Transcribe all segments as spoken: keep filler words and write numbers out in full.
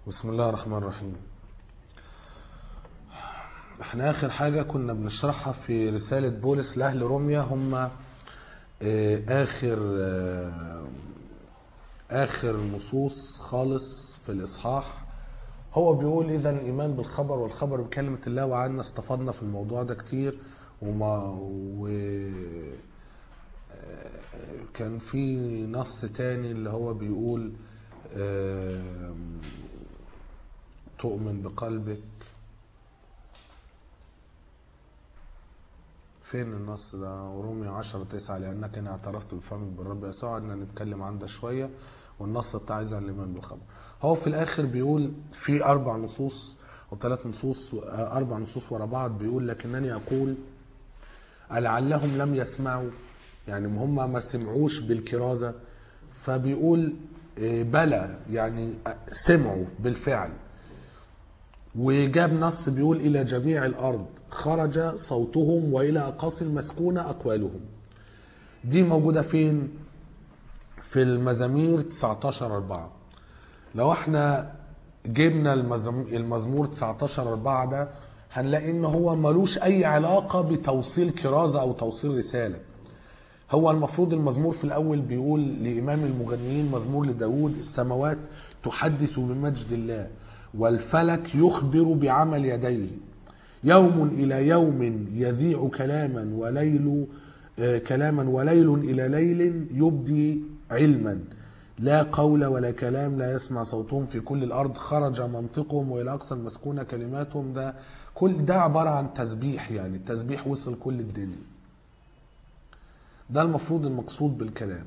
بسم الله الرحمن الرحيم. احنا اخر حاجة كنا بنشرحها في رسالة بولس لأهل روميا هم اه، اخر اه، اخر نصوص خالص في الاصحاح. هو بيقول اذا الايمان بالخبر والخبر بكلمة الله، وقعدنا استفدنا في الموضوع ده كتير. وما وكان في نص تاني اللي هو بيقول اه، تؤمن بقلبك. فين النص ده؟ رومية عشرة تسعة لأنك إن اعترفت بفمك بالرب يسوع. قعدنا نتكلم عن ده شوية. والنص بتاع إذا الإيمان بالخبر هو في الآخر بيقول في أربع نصوص أو ثلاث نصوص، أربع نصوص ورا بعض، بيقول لكنني أقول لعلهم لم يسمعوا، يعني هم ما سمعوش بالكرازة. فبيقول إيه، بلى يعني سمعوا بالفعل. وجاب نص بيقول إلى جميع الأرض خرج صوتهم وإلى أقاصي المسكونة أقوالهم. دي موجودة فين؟ في المزامير تسعتاشر أربعة. لو احنا جبنا المزم- المزمور تسعتاشر أربعة ده هنلاقي ان هو ملوش اي علاقة بتوصيل كرازة او توصيل رسالة. هو المفروض المزمور في الاول بيقول لامام المغنيين، مزمور لداود: السماوات تحدث بمجد الله والفلك يخبر بعمل يديه. يوم الى يوم يذيع كلاما وليل آه، كلاما وليل الى ليل يبدي علما. لا قول ولا كلام لا يسمع صوتهم في كل الارض. خرج منطقهم والى اقصى المسكونه كلماتهم. ده كل ده عباره عن تسبيح، يعني التسبيح وصل كل الدنيا. ده المفروض المقصود بالكلام.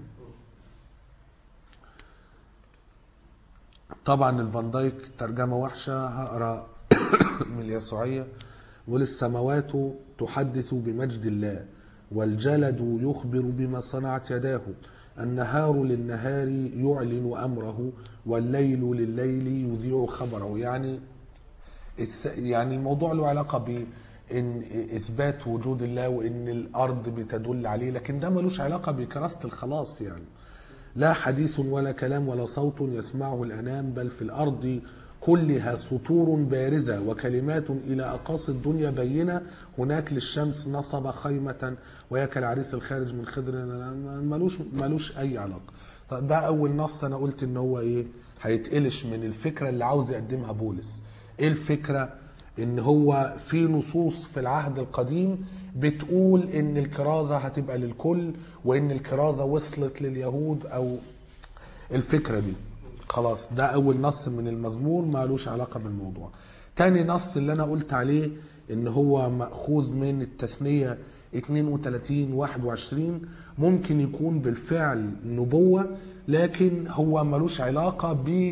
طبعا الفان دايك ترجمة وحشة، هقرا من اليسوعية. وللسماوات تحدث بمجد الله والجلد يخبر بما صنعت يداه. النهار للنهار يعلن أمره والليل لليل يذيع خبره. يعني يعني الموضوع له علاقة بإن إثبات وجود الله وإن الأرض بتدل عليه، لكن ده ملوش علاقة بكراسة الخلاص. يعني لا حديث ولا كلام ولا صوت يسمعه الأنام، بل في الأرض كلها سطور بارزة وكلمات إلى أقاصي الدنيا بينة. هناك للشمس نصب خيمة وهي كالعريس الخارج من خضر. ملوش, ملوش أي علاقة. طب ده أول نص أنا قلت إن هو إيه هيتقلش من الفكرة اللي عاوز يقدمها بولس. إيه الفكرة؟ إن هو في نصوص في العهد القديم بتقول ان الكرازة هتبقى للكل وان الكرازة وصلت لليهود، او الفكرة دي. خلاص، ده اول نص من المزمور ما لوش علاقة بالموضوع. تاني نص اللي انا قلت عليه ان هو مأخوذ من التثنية اتنين وتلاتين واحد وعشرين، ممكن يكون بالفعل نبوة، لكن هو ملوش علاقة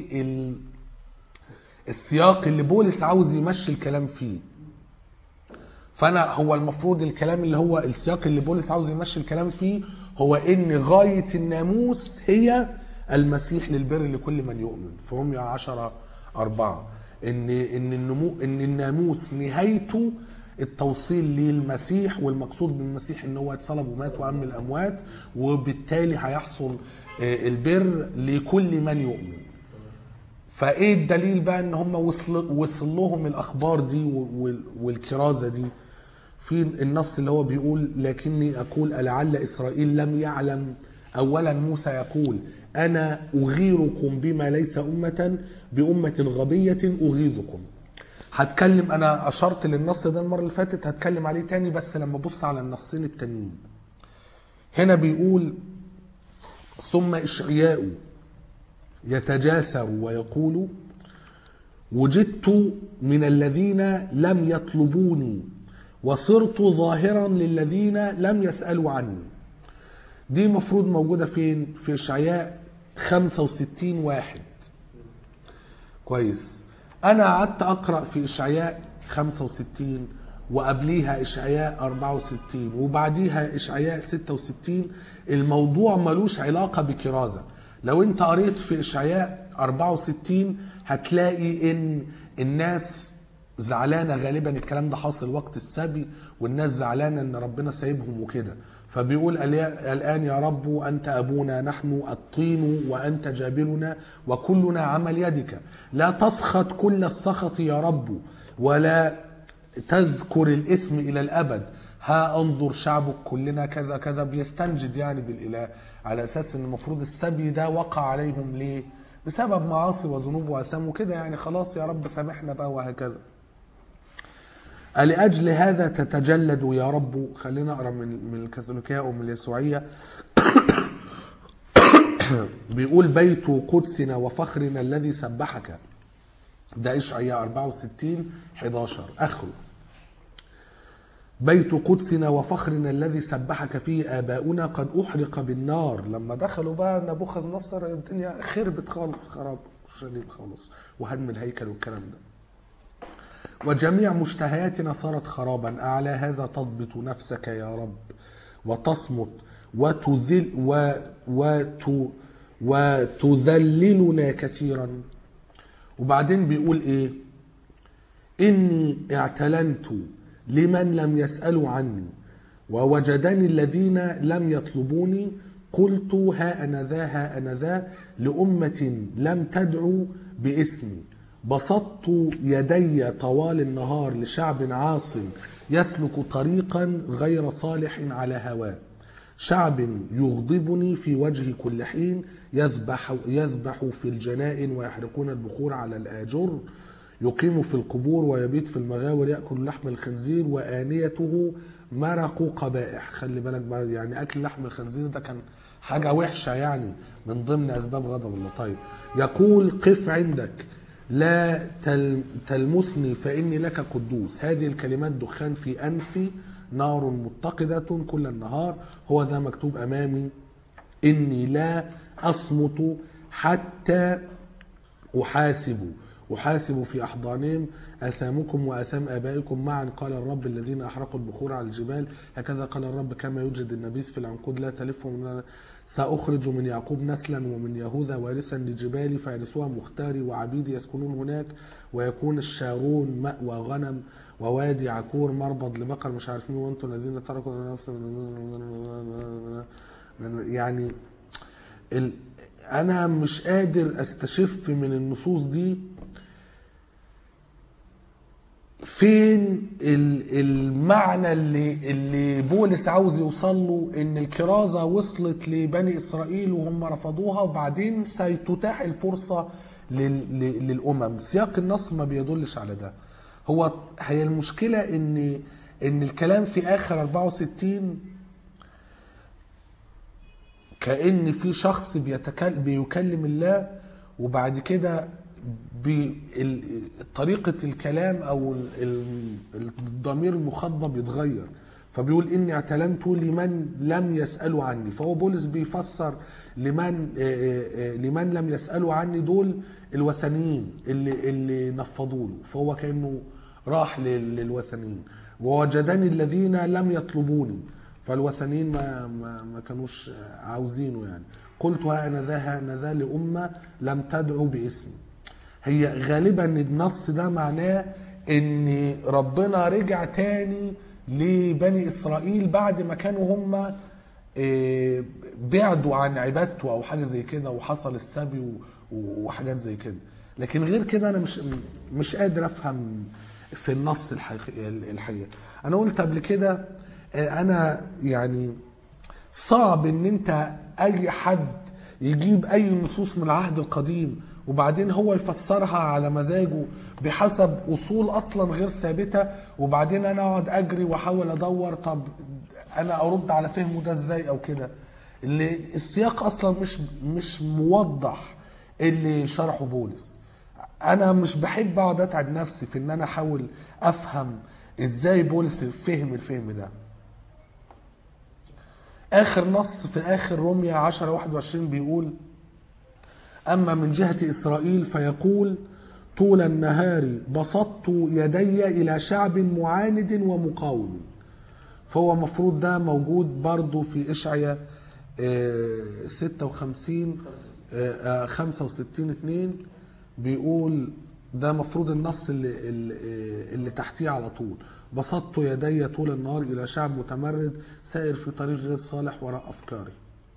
بالسياق اللي بولس عاوز يمشي الكلام فيه. فانا هو المفروض الكلام اللي هو السياق اللي بولس عاوز يمشي الكلام فيه هو ان غاية الناموس هي المسيح للبر لكل من يؤمن. في رومية عشرة أربعة ان ان النمو ان الناموس نهايته التوصيل للمسيح، والمقصود بالمسيح ان هو اتصلب ومات وقام من الاموات، وبالتالي هيحصل البر لكل من يؤمن. فايه الدليل بقى ان هم وصل وصل لهم الاخبار دي والكرازة دي؟ في النص اللي هو بيقول لكني أقول ألعل إسرائيل لم يعلم. أولا موسى يقول أنا أغيركم بما ليس أمة بأمة غبية أغيظكم. هتكلم، أنا أشرت للنص ده المرة اللي فاتت، هتكلم عليه تاني بس لما بص على النصين التانيين. هنا بيقول ثم إشعياء يتجاسر ويقول وجدت من الذين لم يطلبوني وصرت ظاهرا للذين لم يسألوا عني. دي مفروض موجودة فين؟ في إشعياء خمسة وستين واحد. كويس. أنا قعدت أقرأ في إشعياء خمسة وستين وقبليها إشعياء أربعة وستين وبعديها إشعياء ستة وستين. الموضوع ملوش علاقة بكرازة. لو أنت قريت في إشعياء أربعة وستين هتلاقي إن الناس زعلانة، غالبا الكلام ده حاصل وقت السبي، والناس زعلانة ان ربنا سايبهم وكده. فبيقول الآن يا رب أنت أبونا، نحن الطين وأنت جابرنا وكلنا عمل يدك، لا تسخط كل السخط يا رب ولا تذكر الإثم إلى الأبد. ها انظر شعبك كلنا كذا كذا، بيستنجد يعني بالإله على أساس أن المفروض السبي ده وقع عليهم ليه؟ بسبب معاصي وذنوب وأثام وكده، يعني خلاص يا رب سامحنا بقى وهكذا. لأجل هذا تتجلد يا رب. خلينا أقرأ من من الكاثوليكية أو من اليسوعية. بيقول بيت قدسنا وفخرنا الذي سبحك. ده إشعياء أربعة وستين أحد عشر آخره. بيت قدسنا وفخرنا الذي سبحك فيه آباؤنا قد أحرق بالنار. لما دخلوا بقى نبوخذ نصر الدنيا خربت خالص، خراب شديد خالص وهدم الهيكل والكلام ده. وجميع مشتهياتنا صارت خرابا. أعلى هذا تضبط نفسك يا رب وتصمت وتذل و وت وتذللنا كثيرا. وبعدين بيقول إيه؟ إني اعتلنت لمن لم يسألوا عني ووجدني الذين لم يطلبوني. قلت ها أنا ذا ها أنا ذا لأمة لم تدعو باسمي. بسطت يدي طوال النهار لشعب عاص يسلك طريقا غير صالح على هواه. شعب يغضبني في وجهي كل حين، يذبح يذبح في الجنائن ويحرقون البخور على الآجر. يقيم في القبور ويبيت في المغاور، يأكل لحم الخنزير وآنيته مرق قبائح. خلي بالك بقى، يعني أكل لحم الخنزير ده كان حاجة وحشة يعني من ضمن أسباب غضب الله. طيب يقول قف عندك لا تلمسني فإني لك قدوس. هذه الكلمات دخان في أنفي، نار متقدة كل النهار. هو ذا مكتوب أمامي إني لا أصمت حتى أحاسب أحاسب في أحضانهم أثامكم وأثام آبائكم معا، قال الرب الذين أحرقوا البخور على الجبال. هكذا قال الرب كما يوجد النبيذ في العنقود لا تلف من سأخرج من يعقوب نسلا ومن يهوذا وارثا لجبالي فيرثوها مختاري وعبيدي يسكنون هناك، ويكون الشارون مأوى غنم ووادي عكور مربض لبقر مش عارفين وانتم الذين تركوا نفسهم. يعني ال... أنا مش قادر أستشف من النصوص دي فين المعنى اللي اللي بولس عاوز يوصل له، ان الكرازة وصلت لبني اسرائيل وهم رفضوها وبعدين سيتتاح الفرصة للامم. سياق النص ما بيدلش على ده. هو هي المشكلة ان ان الكلام في اخر أربعة وستين كأن في شخص بيتكلم بيكلم الله، وبعد كده بطريقة الكلام أو الضمير المخاطبة بيتغير. فبيقول إني اعتلنت لمن لم يسألوا عني. فهو بولس بيفسر لمن لمن لم يسألوا عني دول الوثنيين اللي اللي نفضوا له، فهو كأنه راح للوثنيين. ووجدني الذين لم يطلبوني، فالوثنيين ما ما ما كانوش عاوزينه يعني. قلت ها أنا ذا ها أنا ذا لأمة لم تدعو باسمي. هي غالبا النص ده معناه ان ربنا رجع تاني لبني اسرائيل بعد ما كانوا هم بعدوا عن عبادته او حاجه زي كده وحصل السبي وحاجات زي كده. لكن غير كده انا مش مش قادر افهم في النص الحقيقه. انا قلت قبل كده انا يعني صعب ان انت اي حد يجيب اي نصوص من العهد القديم وبعدين هو يفسرها على مزاجه بحسب اصول اصلا غير ثابته، وبعدين انا اقعد اجري واحاول ادور طب انا ارد على فهمه ده ازاي او كده. اللي السياق اصلا مش مش موضح اللي شرحه بولس. انا مش بحب اقعد اتعب نفسي في ان انا احاول افهم ازاي بولس فهم الفهم ده. اخر نص في اخر رومية عشرة واحد وعشرين بيقول أما من جهة إسرائيل فيقول طول النهار بسطت يدي إلى شعب معاند ومقاوم. فهو مفروض ده موجود برضو في إشعياء ستة وخمسين خمسة وستين اتنين. بيقول ده مفروض النص اللي, اللي تحتيه على طول. بسطت يدي طول النهار إلى شعب متمرد سائر في طريق غير صالح وراء أفكاري.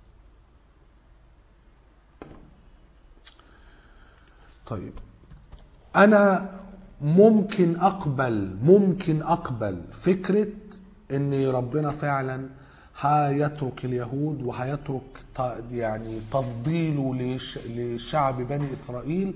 طيب أنا ممكن أقبل ممكن أقبل فكرة إن ربنا فعلا هيترك اليهود وهيترك يعني تفضيله لشعب بني إسرائيل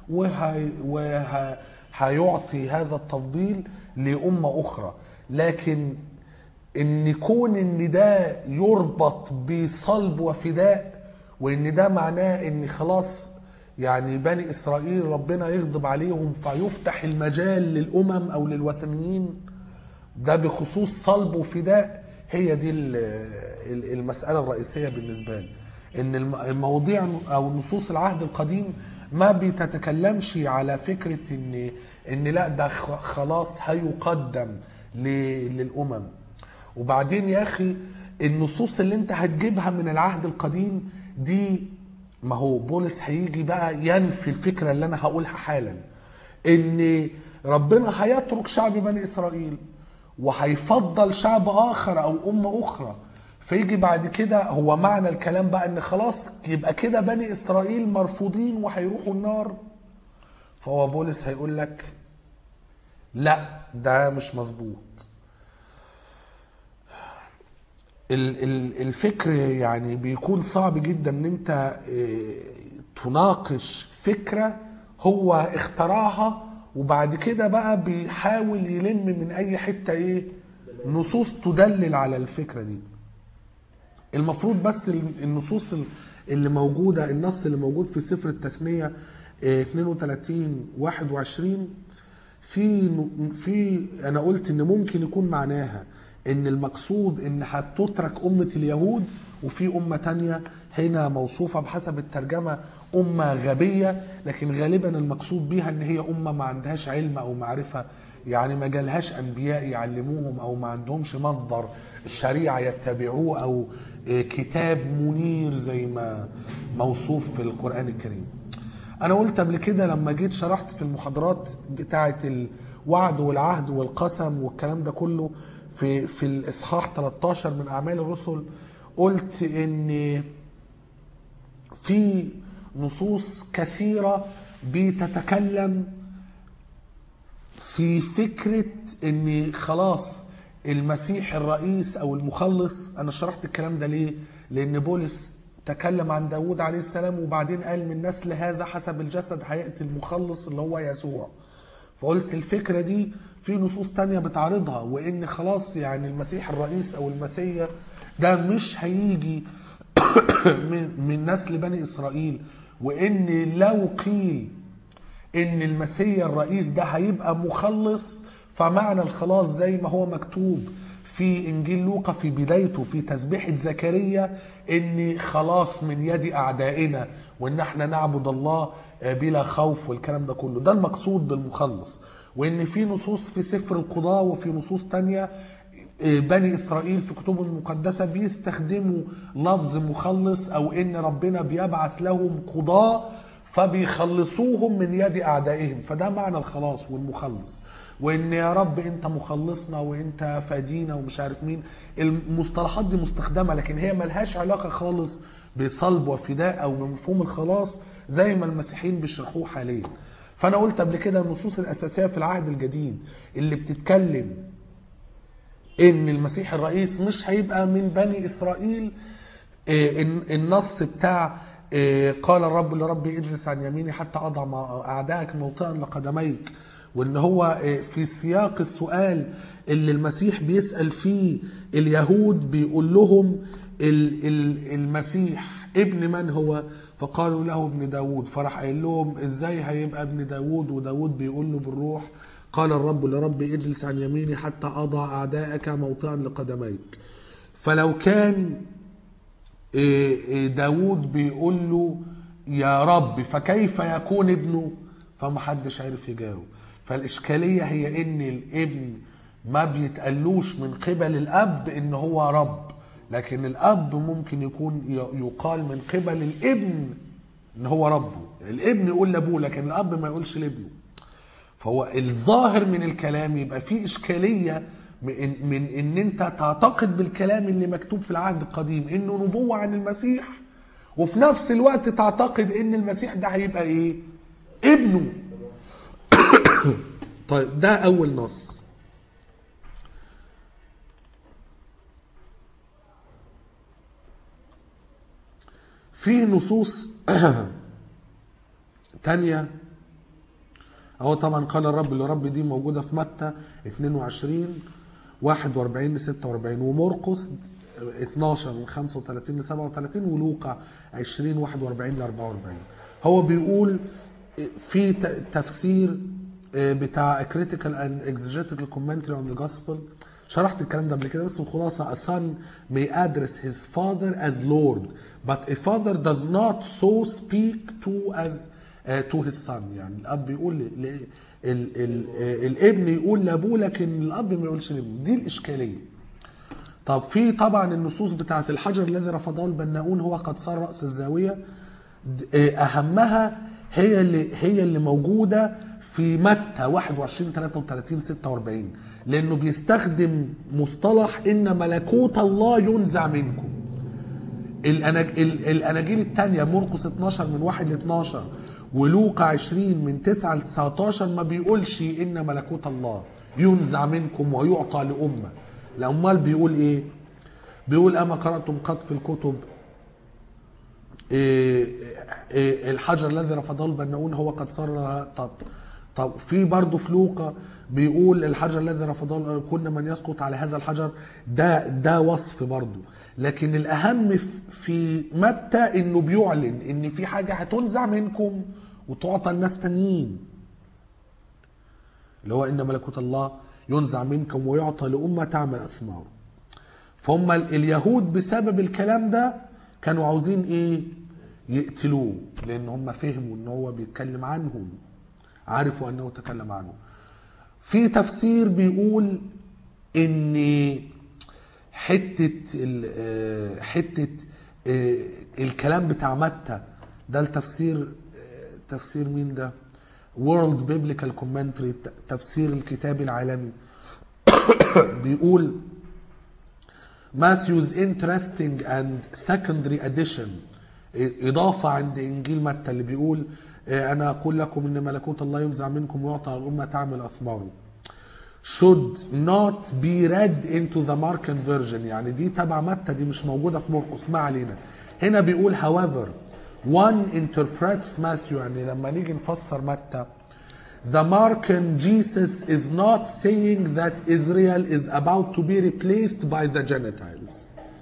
وهيعطي هذا التفضيل لأمة أخرى، لكن إن يكون إن ده يربط بصلب وفداء وإن ده معناه إن خلاص يعني بني إسرائيل ربنا يغضب عليهم فيفتح المجال للأمم أو للوثنيين، ده بخصوص صلب وفداء، هي دي المسألة الرئيسية بالنسبة لي. إن المواضيع أو نصوص العهد القديم ما بتتكلمش على فكرة إن إن لا ده خلاص هيقدم للأمم. وبعدين يا أخي النصوص اللي أنت هتجيبها من العهد القديم دي، ما هو بولس هيجي بقى ينفي الفكرة اللي أنا هقولها حالا، إن ربنا هيترك شعب بني إسرائيل وهيفضل شعب آخر أو أمة أخرى، فيجي بعد كده هو معنى الكلام بقى إن خلاص يبقى كده بني إسرائيل مرفوضين وهيروحوا النار. فهو بولس هيقول لك لا ده مش مظبوط. الفكر يعني بيكون صعب جدا ان انت تناقش فكرة هو اخترعها وبعد كده بقى بيحاول يلم من اي حتة ايه نصوص تدلل على الفكرة دي. المفروض بس النصوص اللي موجودة، النص اللي موجود في سفر التثنية اثنين وثلاثين واحد وعشرين، في في انا قلت ان ممكن يكون معناها ان المقصود ان هتترك امة اليهود، وفي امة تانية هنا موصوفة بحسب الترجمة امة غبية، لكن غالبا المقصود بيها ان هي امة ما عندهاش علم او معرفة، يعني ما جالهاش انبياء يعلموهم او ما عندهمش مصدر الشريعة يتبعوه او كتاب منير زي ما موصوف في القرآن الكريم. انا قلت قبل كده لما جيت شرحت في المحاضرات بتاعة الوعد والعهد والقسم والكلام ده كله في في الاصحاح ثلاثة عشر من اعمال الرسل، قلت ان في نصوص كثيرة بتتكلم في فكرة ان خلاص المسيح الرئيس او المخلص. انا شرحت الكلام ده ليه؟ لان بولس تكلم عن داود عليه السلام وبعدين قال من نسل هذا حسب الجسد هيأتي المخلص اللي هو يسوع. فقلت الفكرة دي في نصوص تانية بتعرضها، وان خلاص يعني المسيح الرئيس او المسيح ده مش هيجي من نسل بني اسرائيل، وان لو قيل ان المسيح الرئيس ده هيبقى مخلص فمعنى الخلاص زي ما هو مكتوب في انجيل لوقا في بدايته في تسبيحة زكريا ان خلاص من يد اعدائنا وان احنا نعبد الله بلا خوف والكلام ده كله، ده المقصود بالمخلص. وان في نصوص في سفر القضاء وفي نصوص تانية بني اسرائيل في كتبهم المقدسة بيستخدموا لفظ مخلص، او ان ربنا بيبعث لهم قضاء فبيخلصوهم من يد اعدائهم، فده معنى الخلاص والمخلص. وان يا رب انت مخلصنا وانت فادينا ومش عارف مين، المصطلحات دي مستخدمة لكن هي ملهاش علاقة خالص بصلب وفداء او بمفهوم الخلاص زي ما المسيحيين بيشرحوه حاليا. فانا قلت قبل كده النصوص الاساسية في العهد الجديد اللي بتتكلم ان المسيح الرئيس مش هيبقى من بني اسرائيل، النص بتاع قال الرب لربي اجلس عن يميني حتى اضع اعدائك موطئا لقدميك، وان هو في سياق السؤال اللي المسيح بيسأل فيه اليهود بيقول لهم المسيح ابن من هو؟ فقالوا له ابن داود، فراح قال لهم ازاي هيبقى ابن داود؟ وداود بيقول له بالروح قال الرب لربي اجلس عن يميني حتى اضع اعدائك موطئا لقدميك. فلو كان داود بيقول له يا رب فكيف يكون ابنه؟ فمحدش عارف يجاوب. فالإشكالية هي ان الابن ما بيتقالوش من قبل الاب ان هو رب، لكن الاب ممكن يكون يقال من قبل الابن ان هو ربه. الابن يقول لابوه لكن الاب ما يقولش لابنه. فهو الظاهر من الكلام يبقى فيه اشكاليه من, من ان انت تعتقد بالكلام اللي مكتوب في العهد القديم انه نبوه عن المسيح، وفي نفس الوقت تعتقد ان المسيح ده هيبقى ايه؟ ابنه. طيب ده اول نص. في نصوص تانية اهو طبعا قال الرب لرب دي موجودة في متى اتنين وعشرين واحد واربعين ل ستة واربعين، ومرقس اتناشر من خمسة وتلاتين ل سبعة وتلاتين، ولوقا عشرين واحد واربعين ل اربعة واربعين. هو بيقول في تفسير بتاع critical and exegetical commentary on the gospel، شرحت الكلام ده قبل كده بس الخلاصة: a son may address his father as Lord but a father does not so speak to as uh, to his son. يعني الأب يقول ل... ل... ال... ال... الابن يقول لأبوه لكن الأب ما يقولش لابنه. دي الإشكالية. طب في طبعا النصوص بتاعت الحجر الذي رفضه البناؤون هو قد صار رأس الزاوية، أهمها هي اللي هي اللي موجودة في متى واحد وعشرين تلاتة وتلاتين ستة واربعين، لأنه بيستخدم مصطلح إن ملكوت الله ينزع منكم. الأناجيل الثانية مرقس اتناشر من واحد ل اتناشر ولوقا عشرين من تسعة ل تسعتاشر ما بيقولش إن ملكوت الله ينزع منكم ويعطى لأمة. الأمال بيقول إيه؟ بيقول أما قرأتم قد في الكتب إيه إيه الحجر الذي رفضه البناؤون هو قد صار. طب طب في برضه في لوقا بيقول الحجر الذي رفضه كنا من يسقط على هذا الحجر. ده ده وصف برضه، لكن الأهم في متى إنه بيعلن إن في حاجة هتنزع منكم وتعطى الناس تانيين، اللي هو إن ملكوت الله ينزع منكم ويعطى لأمة تعمل أثماره. فهم اليهود بسبب الكلام ده كانوا عاوزين إيه؟ يقتلوه، لأن هم فهموا إن هو بيتكلم عنهم، عرفوا أنه تكلم عنه. في تفسير بيقول إن حتة حتة الكلام بتاع متى ده التفسير، تفسير مين ده؟ World Biblical Commentary، تفسير الكتاب العالمي. بيقول Matthew's interesting and secondary addition، إضافة عند إنجيل متى اللي بيقول أنا أقول لكم إن ملكوت الله ينزع منكم ويعطى الأمة تعمل أثماره، should not be read into the Markan version. يعني دي تبع متى، دي مش موجودة في مرقس، ما علينا. هنا بيقول however one interprets Matthew، يعني لما نيجي نفسر متى the Markan Jesus is not saying that Israel is about to be replaced by the Gentiles.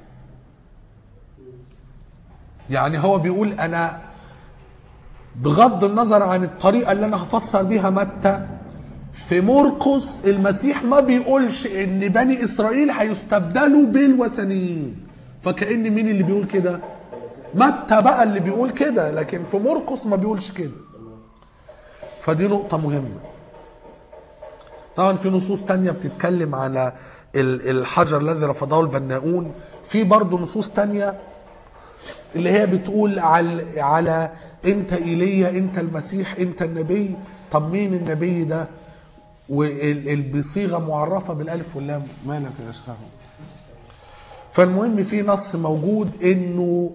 يعني هو بيقول أنا بغض النظر عن الطريقة اللي أنا هفسر بيها متى، في مرقس المسيح ما بيقولش ان بني اسرائيل هيستبدلوا بالوثنيين. فكأن مين اللي بيقول كده؟ متى بقى اللي بيقول كده، لكن في مرقس ما بيقولش كده. فدي نقطة مهمة. طبعا في نصوص تانية بتتكلم على الحجر الذي رفضه البناؤون. في برضو نصوص تانية اللي هي بتقول على على انت ايليا، انت المسيح، انت النبي. طب مين النبي ده؟ وبصيغه معرفه بالالف واللام. مالك يا شيخ؟ فالمهم في نص موجود انه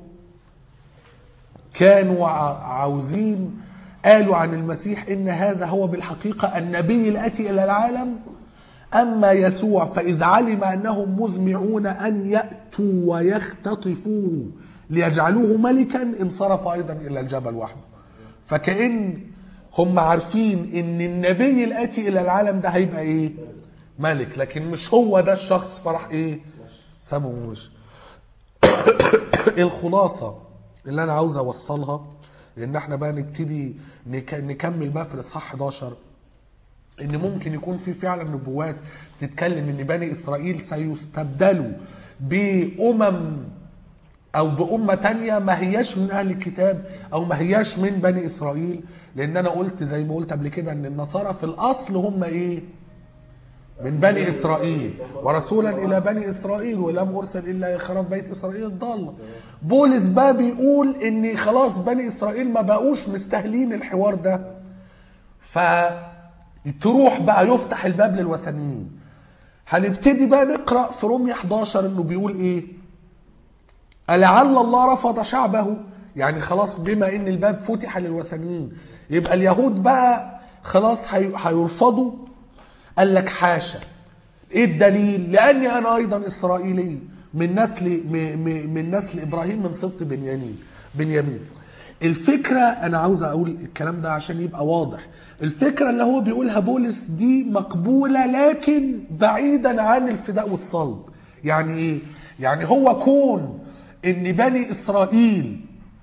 كانوا عاوزين، قالوا عن المسيح ان هذا هو بالحقيقه النبي الاتي الى العالم، اما يسوع فاذ علم انهم مزمعون ان ياتوا ويختطفوه ليجعلوه ملكا انصرف ايضا الى الجبل وحده. فكأن هم عارفين ان النبي الاتي الى العالم ده هيبقى ايه؟ ملك، لكن مش هو ده الشخص. فرح ايه؟ سابه ومشي. الخلاصه اللي انا عاوز اوصلها، لان احنا بقى نبتدي نكمل بقى في الاصحاح حداشر، ان ممكن يكون في فعلا نبوات تتكلم ان بني اسرائيل سيستبدلوا بامم او بامه تانية ما هياش من اهل الكتاب او ما هياش من بني اسرائيل. لان انا قلت زي ما قلت قبل كده ان النصارى في الاصل هم ايه؟ من بني اسرائيل، ورسولا الى بني اسرائيل ولم ارسل الا خراب بيت اسرائيل الضاله. بولس بقى بيقول ان خلاص بني اسرائيل ما بقوش مستاهلين الحوار ده، ف تروح بقى يفتح الباب للوثنيين. هنبتدي بقى نقرأ في رومية احداشر انه بيقول ايه؟ ألعل الله رفض شعبه، يعني خلاص بما ان الباب فتح للوثنيين يبقى اليهود بقى خلاص هيرفضوا. قال لك حاشا. ايه الدليل؟ لاني انا ايضا اسرائيلي من نسل من نسل ابراهيم من سبط بنيامين بنيامين الفكره انا عاوز اقول الكلام ده عشان يبقى واضح. الفكره اللي هو بيقولها بولس دي مقبوله لكن بعيدا عن الفداء والصلب. يعني ايه؟ يعني هو كون ان بني اسرائيل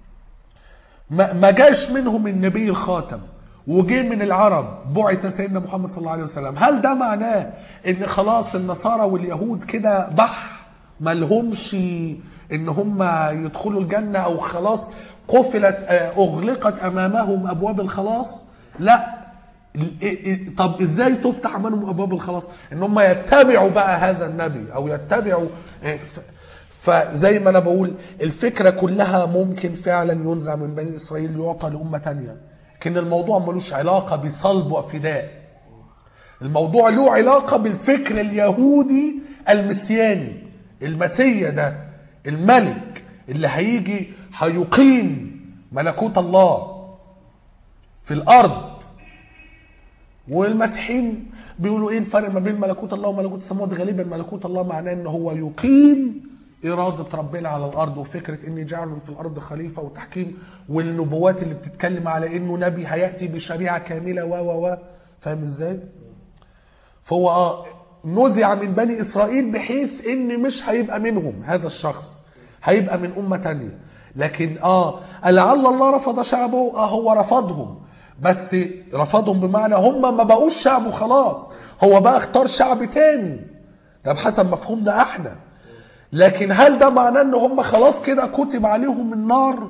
ما جاش منهم النبي الخاتم وجه من العرب بعث سيدنا محمد صلى الله عليه وسلم، هل ده معناه ان خلاص النصارى واليهود كده بح ما لهمش ان هم يدخلوا الجنة او خلاص قفلت اغلقت امامهم ابواب الخلاص؟ لا. طب ازاي تفتح امامهم ابواب الخلاص؟ ان هم يتبعوا بقى هذا النبي او يتبعوا. فزي ما انا بقول الفكرة كلها ممكن فعلا ينزع من بني اسرائيل يعطى لأمة تانية، لكن الموضوع ملوش علاقة بصلب وفداء. الموضوع له علاقة بالفكر اليهودي المسياني. المسيا ده الملك اللي هيجي هيقيم ملكوت الله في الارض. والمسيحيين بيقولوا ايه الفرق ما بين ملكوت الله وملكوت السماوات؟ غالبا ملكوت الله معناه ان هو يقيم إرادة ربنا على الأرض، وفكرة إني جعل في الأرض خليفة وتحكيم، والنبوات اللي بتتكلم على إنه نبي هيأتي بشريعة كاملة و و و فاهم إزاي؟ فهو آه نزع من بني إسرائيل بحيث إن مش هيبقى منهم هذا الشخص، هيبقى من أمة تانية. لكن آه لعل الله رفض شعبه، آه هو رفضهم، بس رفضهم بمعنى هم ما بقوش شعبه خلاص، هو بقى اختار شعب تاني، ده بحسب مفهومنا احنا. لكن هل ده معناه ان هم خلاص كده كتب عليهم النار؟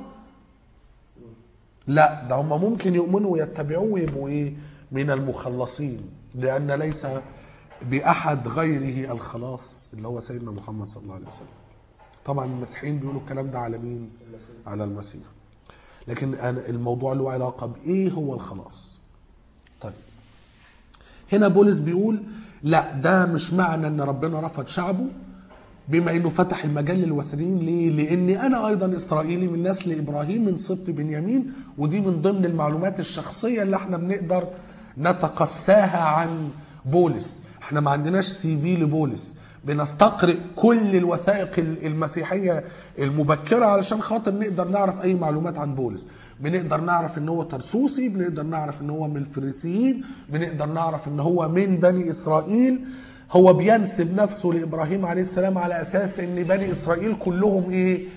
لا، ده هم ممكن يؤمنوا ويتبعوه ويبقوا ايه من المخلصين، لان ليس باحد غيره الخلاص اللي هو سيدنا محمد صلى الله عليه وسلم. طبعا المسيحيين بيقولوا الكلام ده على مين؟ على المسيح. لكن الموضوع له علاقه بايه هو الخلاص. طيب هنا بولس بيقول لا، ده مش معنى ان ربنا رفض شعبه بما انه فتح المجال للوثنيين. ليه؟ لاني انا ايضا اسرائيلي من نسل ابراهيم من سبط بنيامين، ودي من ضمن المعلومات الشخصيه اللي احنا بنقدر نتقصاها عن بولس. احنا ما عندناش سي في لبولس، بنستقرئ كل الوثائق المسيحيه المبكره علشان خاطر نقدر نعرف اي معلومات عن بولس. بنقدر نعرف ان هو ترسوسي، بنقدر نعرف ان هو من الفريسيين، بنقدر نعرف ان هو من بني اسرائيل. هو بينسب نفسه لإبراهيم عليه السلام على أساس إن بني إسرائيل كلهم إيه؟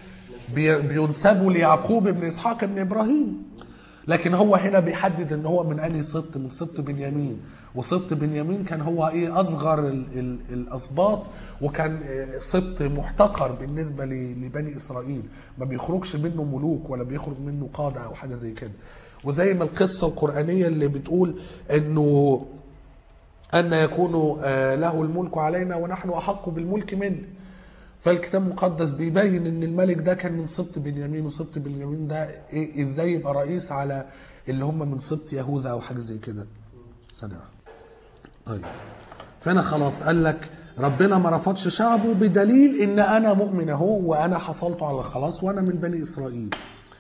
بينسبوا ليعقوب ابن إسحاق ابن إبراهيم. لكن هو هنا بيحدد إن هو من أنهي سبط؟ من سبط بنيامين. وسبط بنيامين كان هو إيه؟ أصغر الأسباط، وكان سبط محتقر بالنسبة لبني إسرائيل، ما بيخرجش منه ملوك ولا بيخرج منه قادة أو حاجة زي كده. وزي ما القصة القرآنية اللي بتقول إنه أن يكون له الملك علينا ونحن أحق بالملك منه، فالكتاب المقدس بيبين ان الملك ده كان من سبط بنيامين، وسبط بنيامين ده إيه ازاي يبقى رئيس على اللي هم من سبط يهوذا او حاجه زي كده. سنة. طيب فانا خلاص قال لك ربنا ما رفضش شعبه بدليل ان انا مؤمن اهو، وانا حصلت على الخلاص وانا من بني اسرائيل.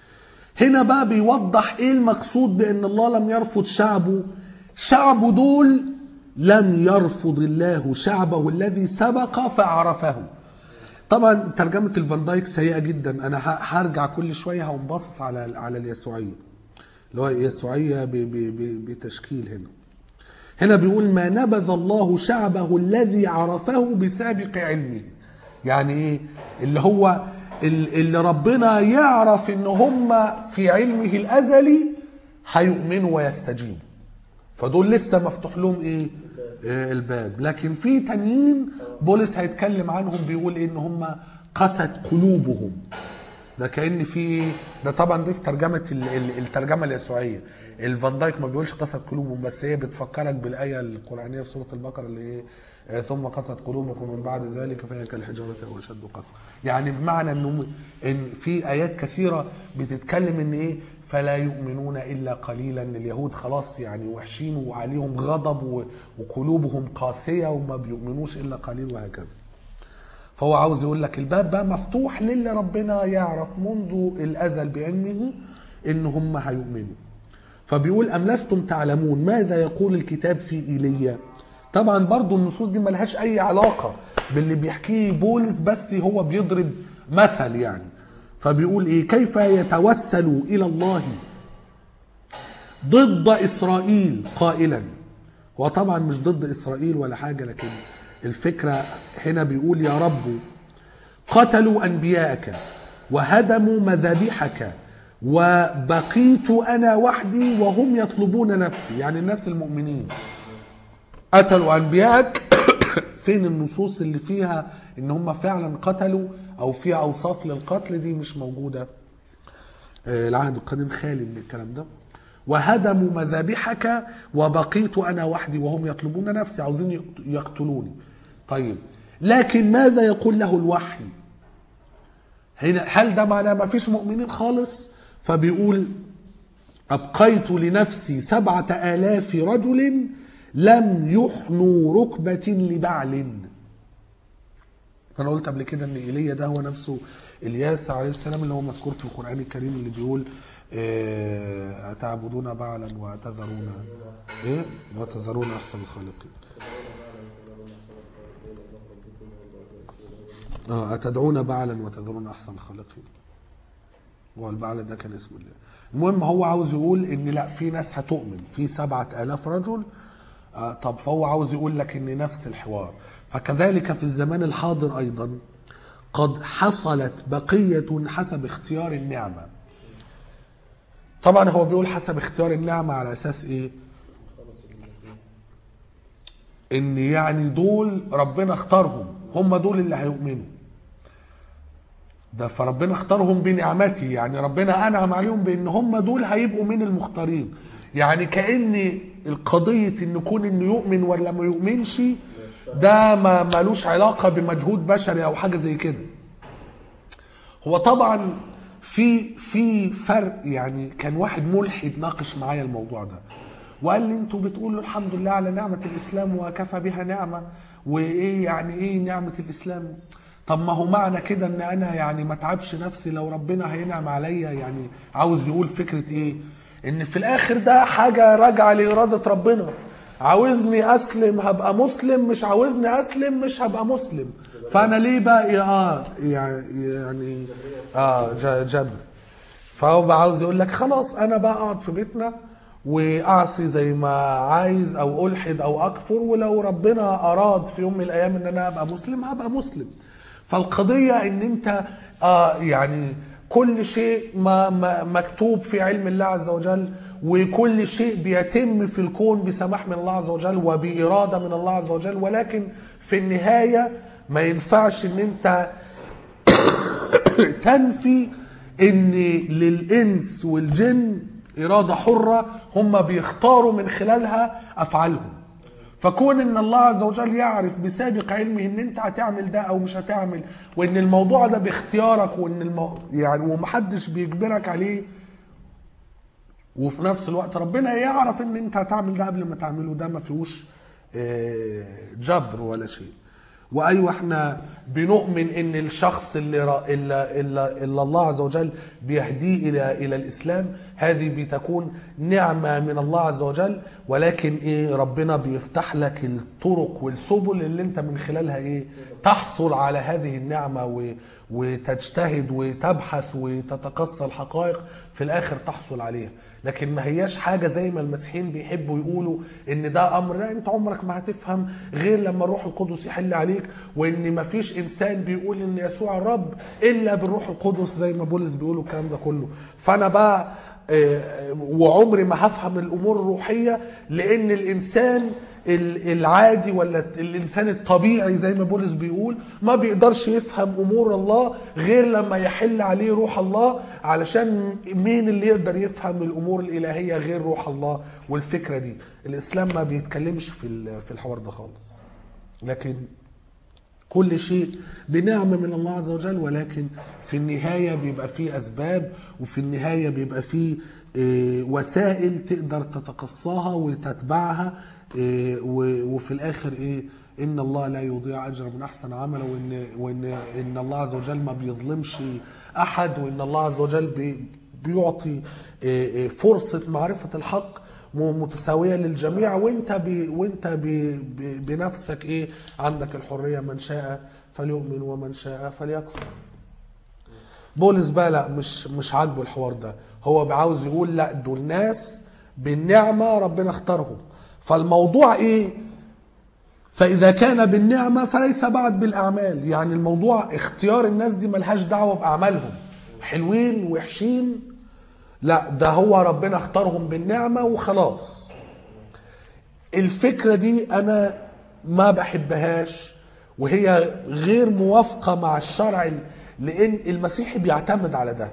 هنا بقى بيوضح ايه المقصود بان الله لم يرفض شعبه. شعبه دول لم يرفض الله شعبه الذي سبق فعرفه. طبعا ترجمة الفان دايك سيئة جدا، انا هرجع كل شوية هنبص على على اليسوعية اللي هو اليسوعية بتشكيل. هنا هنا بيقول ما نبذ الله شعبه الذي عرفه بسابق علمه. يعني ايه؟ اللي هو اللي ربنا يعرف ان هم في علمه الازلي هيؤمنوا ويستجيبوا، فدول لسه مفتوح لهم ايه؟ الباب. لكن في تانيين بولس هيتكلم عنهم بيقول ايه؟ ان هم قست قلوبهم. ده كأن في ده طبعا دي في ترجمة الترجمة اليسوعية. الفان دايك ما بيقولش قست قلوبهم، بس هي بتفكرك بالآية القرآنية في سورة البقرة اللي ايه؟ ثم قست قلوبكم من بعد ذلك فهي كالحجارة أو أشد قسوة. يعني بمعنى انه ان في ايات كثيرة بتتكلم ان ايه فلا يؤمنون الا قليلا، اليهود خلاص يعني وحشين وعليهم غضب وقلوبهم قاسية وما بيؤمنوش الا قليل وهكذا. فهو عاوز يقول لك الباب بقى مفتوح للي ربنا يعرف منذ الازل بعلمه ان هم هيؤمنوا. فبيقول أم لستم تعلمون ماذا يقول الكتاب في إيليا. طبعا برضو النصوص دي ملهاش أي علاقة باللي بيحكيه بولس، بس هو بيضرب مثل يعني. فبيقول إيه كيف يتوسل إلى الله ضد إسرائيل قائلا. هو طبعا مش ضد إسرائيل ولا حاجة، لكن الفكرة هنا بيقول يا رب قتلوا أنبياءك وهدموا مذابحك وبقيت أنا وحدي وهم يطلبون نفسي. يعني الناس المؤمنين قتلوا أنبياءك فين النصوص اللي فيها إن هم فعلا قتلوا أو فيها أوصاف للقتل؟ دي مش موجودة. العهد القديم خالي من الكلام ده. وهدموا مذابحك وبقيت أنا وحدي وهم يطلبون نفسي، عاوزين يقتلوني. طيب لكن ماذا يقول له الوحي هنا؟ هل ده معناه ما فيش مؤمنين خالص؟ فبيقول أبقيت لنفسي سبعة آلاف رجل لم يحنوا ركبة لبعل. أنا قلت قبل كده أن إيليا ده هو نفسه إلياس عليه السلام اللي هو مذكور في القرآن الكريم اللي بيقول أتعبدون بعلا وتذرون إيه وتذرون أحسن الخالقين. آه أتدعون بعلا وتذرون أحسن الخالقين. والبعل ده كان اسم الله. المهم هو عاوز يقول ان لا في ناس هتؤمن في سبعة آلاف رجل. آه طب فهو عاوز يقول لك ان نفس الحوار. فكذلك في الزمان الحاضر ايضا قد حصلت بقية حسب اختيار النعمة. طبعا هو بيقول حسب اختيار النعمة على اساس ايه؟ ان يعني دول ربنا اختارهم، هم دول اللي هيؤمنوا. ده فربنا اختارهم بنعمته، يعني ربنا انعم عليهم بان هم دول هيبقوا من المختارين. يعني كأن القضية ان يكون انه يؤمن ولا ما يؤمنش ده ما مالوش علاقة بمجهود بشري او حاجة زي كده. هو طبعا في في فرق. يعني كان واحد ملحد ناقش معايا الموضوع ده وقال لي انتوا بتقولوا الحمد لله على نعمة الاسلام وكفى بها نعمة، وايه يعني ايه نعمة الاسلام؟ طب ما هو معنى كده ان انا يعني ما اتعبش نفسي لو ربنا هينعم عليا. يعني عاوز يقول فكرة ايه؟ ان في الاخر ده حاجة راجعة لإرادة ربنا. عاوزني اسلم هبقى مسلم، مش عاوزني اسلم مش هبقى مسلم. فانا ليه بقى اه يعني اه جبر. فهو بقى عاوز يقول لك خلاص انا بقى اقعد في بيتنا واعصي زي ما عايز او الحد او اكفر، ولو ربنا اراد في يوم من الايام ان انا ابقى مسلم هبقى مسلم. فالقضية ان انت آه يعني كل شيء ما ما مكتوب في علم الله عز وجل، وكل شيء بيتم في الكون بسماح من الله عز وجل وبإرادة من الله عز وجل. ولكن في النهاية ما ينفعش ان انت تنفي ان للإنس والجن إرادة حرة هم بيختاروا من خلالها أفعالهم. فكون ان الله عز وجل يعرف بسابق علمه ان انت هتعمل ده او مش هتعمل، وان الموضوع ده باختيارك، وان المو... يعني ومحدش بيجبرك عليه، وفي نفس الوقت ربنا يعرف ان انت هتعمل ده قبل ما تعمله، ده ما فيهوش جبر ولا شيء. وايوه احنا بنؤمن ان الشخص اللي اللي, اللي, اللي الله عز وجل بيهديه الى الى الاسلام هذه بتكون نعمه من الله عز وجل، ولكن ايه ربنا بيفتح لك الطرق والسبل اللي انت من خلالها ايه تحصل على هذه النعمه وتجتهد وتبحث وتتقصى الحقائق في الاخر تحصل عليها. لكن ما هياش حاجة زي ما المسيحيين بيحبوا يقولوا ان ده امر لا انت عمرك ما هتفهم غير لما الروح القدس يحل عليك، وان ما فيش انسان بيقول ان يسوع الرب الا بالروح القدس زي ما بولس بيقولوا الكلام ده كله. فانا بقى وعمري ما هفهم الامور الروحية، لان الانسان العادي ولا الانسان الطبيعي زي ما بولس بيقول ما بيقدرش يفهم امور الله غير لما يحل عليه روح الله. علشان مين اللي يقدر يفهم الامور الالهيه غير روح الله؟ والفكره دي الاسلام ما بيتكلمش في في الحوار ده خالص. لكن كل شيء بنعمة من الله عز وجل، ولكن في النهاية بيبقى فيه أسباب، وفي النهاية بيبقى فيه وسائل تقدر تتقصاها وتتبعها، وفي الآخر إيه؟ إن الله لا يضيع أجر من أحسن عمل، وإن, وإن إن الله عز وجل ما بيظلمش أحد، وإن الله عز وجل بيعطي فرصة معرفة الحق متساويه للجميع، وانت بي وانت بي بي بنفسك ايه عندك الحريه، من شاء فليؤمن ومن شاء فليكفر. بولس بقى لا، مش مش عاجبه الحوار ده، هو عاوز يقول لا، دول ناس بالنعمه ربنا اختارهم، فالموضوع ايه؟ فاذا كان بالنعمه فليس بعد بالاعمال. يعني الموضوع اختيار الناس دي ملهاش دعوه باعمالهم، حلوين وحشين، لا، ده هو ربنا اختارهم بالنعمة وخلاص. الفكرة دي أنا ما بحبهاش، وهي غير موافقة مع الشرع، لأن المسيحي بيعتمد على ده.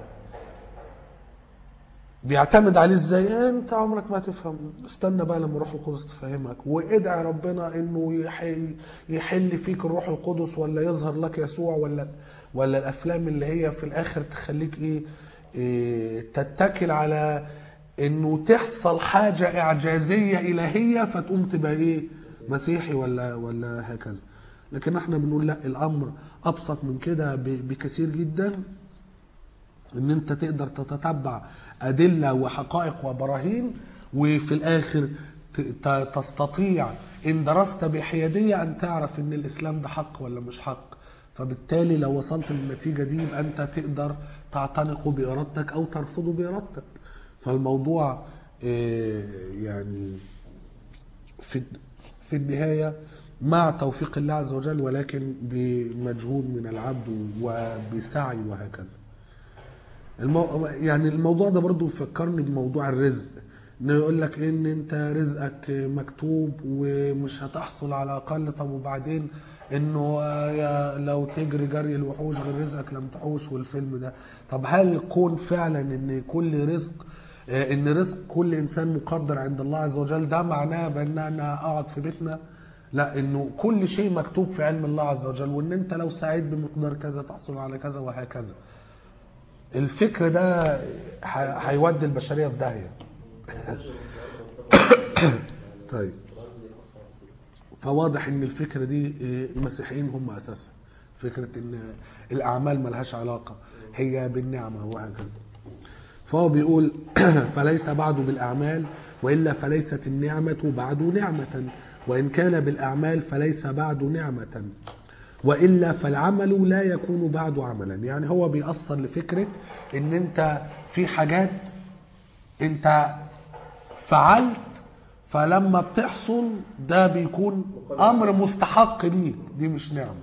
بيعتمد عليه ازاي؟ انت عمرك ما تفهم، استنى بقى لما روح القدس تفهمك، وادعي ربنا انه يحل فيك الروح القدس، ولا يظهر لك يسوع، ولا ولا الافلام اللي هي في الاخر تخليك ايه, إيه تتكل على انه تحصل حاجة اعجازية الهية فتقوم تبقى ايه مسيحي ولا ولا هكذا. لكن احنا بنقول لا، الامر ابسط من كده بكثير جدا، ان انت تقدر تتتبع ادله وحقائق وبراهين، وفي الاخر تستطيع ان درست بحياديه ان تعرف ان الاسلام ده حق ولا مش حق. فبالتالي لو وصلت للنتيجه دي يبقى انت تقدر تعتنقه بارادتك او ترفضه بارادتك. فالموضوع يعني في في النهايه مع توفيق الله عز وجل، ولكن بمجهود من العبد وبسعي وهكذا. المو... يعني الموضوع ده برضو فكرني بموضوع الرزق، انه يقول لك ان انت رزقك مكتوب ومش هتحصل على اقل. طب وبعدين انه يا لو تجري جري الوحوش غير رزقك لم تحوش، والفيلم ده. طب هل كون فعلا ان كل رزق ان رزق كل انسان مقدر عند الله عز وجل ده معناه بان انا اقعد في بيتنا؟ لا، انه كل شيء مكتوب في علم الله عز وجل، وان انت لو سعيت بمقدار كذا تحصل على كذا وهكذا. الفكر ده هيودي البشريه في داهيه. طيب، فواضح ان الفكره دي المسيحيين هم اساسها فكره ان الاعمال ملهاش علاقه، هي بالنعمه وهكذا. فهو بيقول فليس بعد بالاعمال، والا فليست النعمه بعد نعمه، وان كان بالاعمال فليس بعد نعمه، وإلا فالعمل لا يكون بعد عملا. يعني هو بيأثر لفكرة ان انت في حاجات انت فعلت، فلما بتحصل ده بيكون امر مستحق ليك، دي مش نعمة.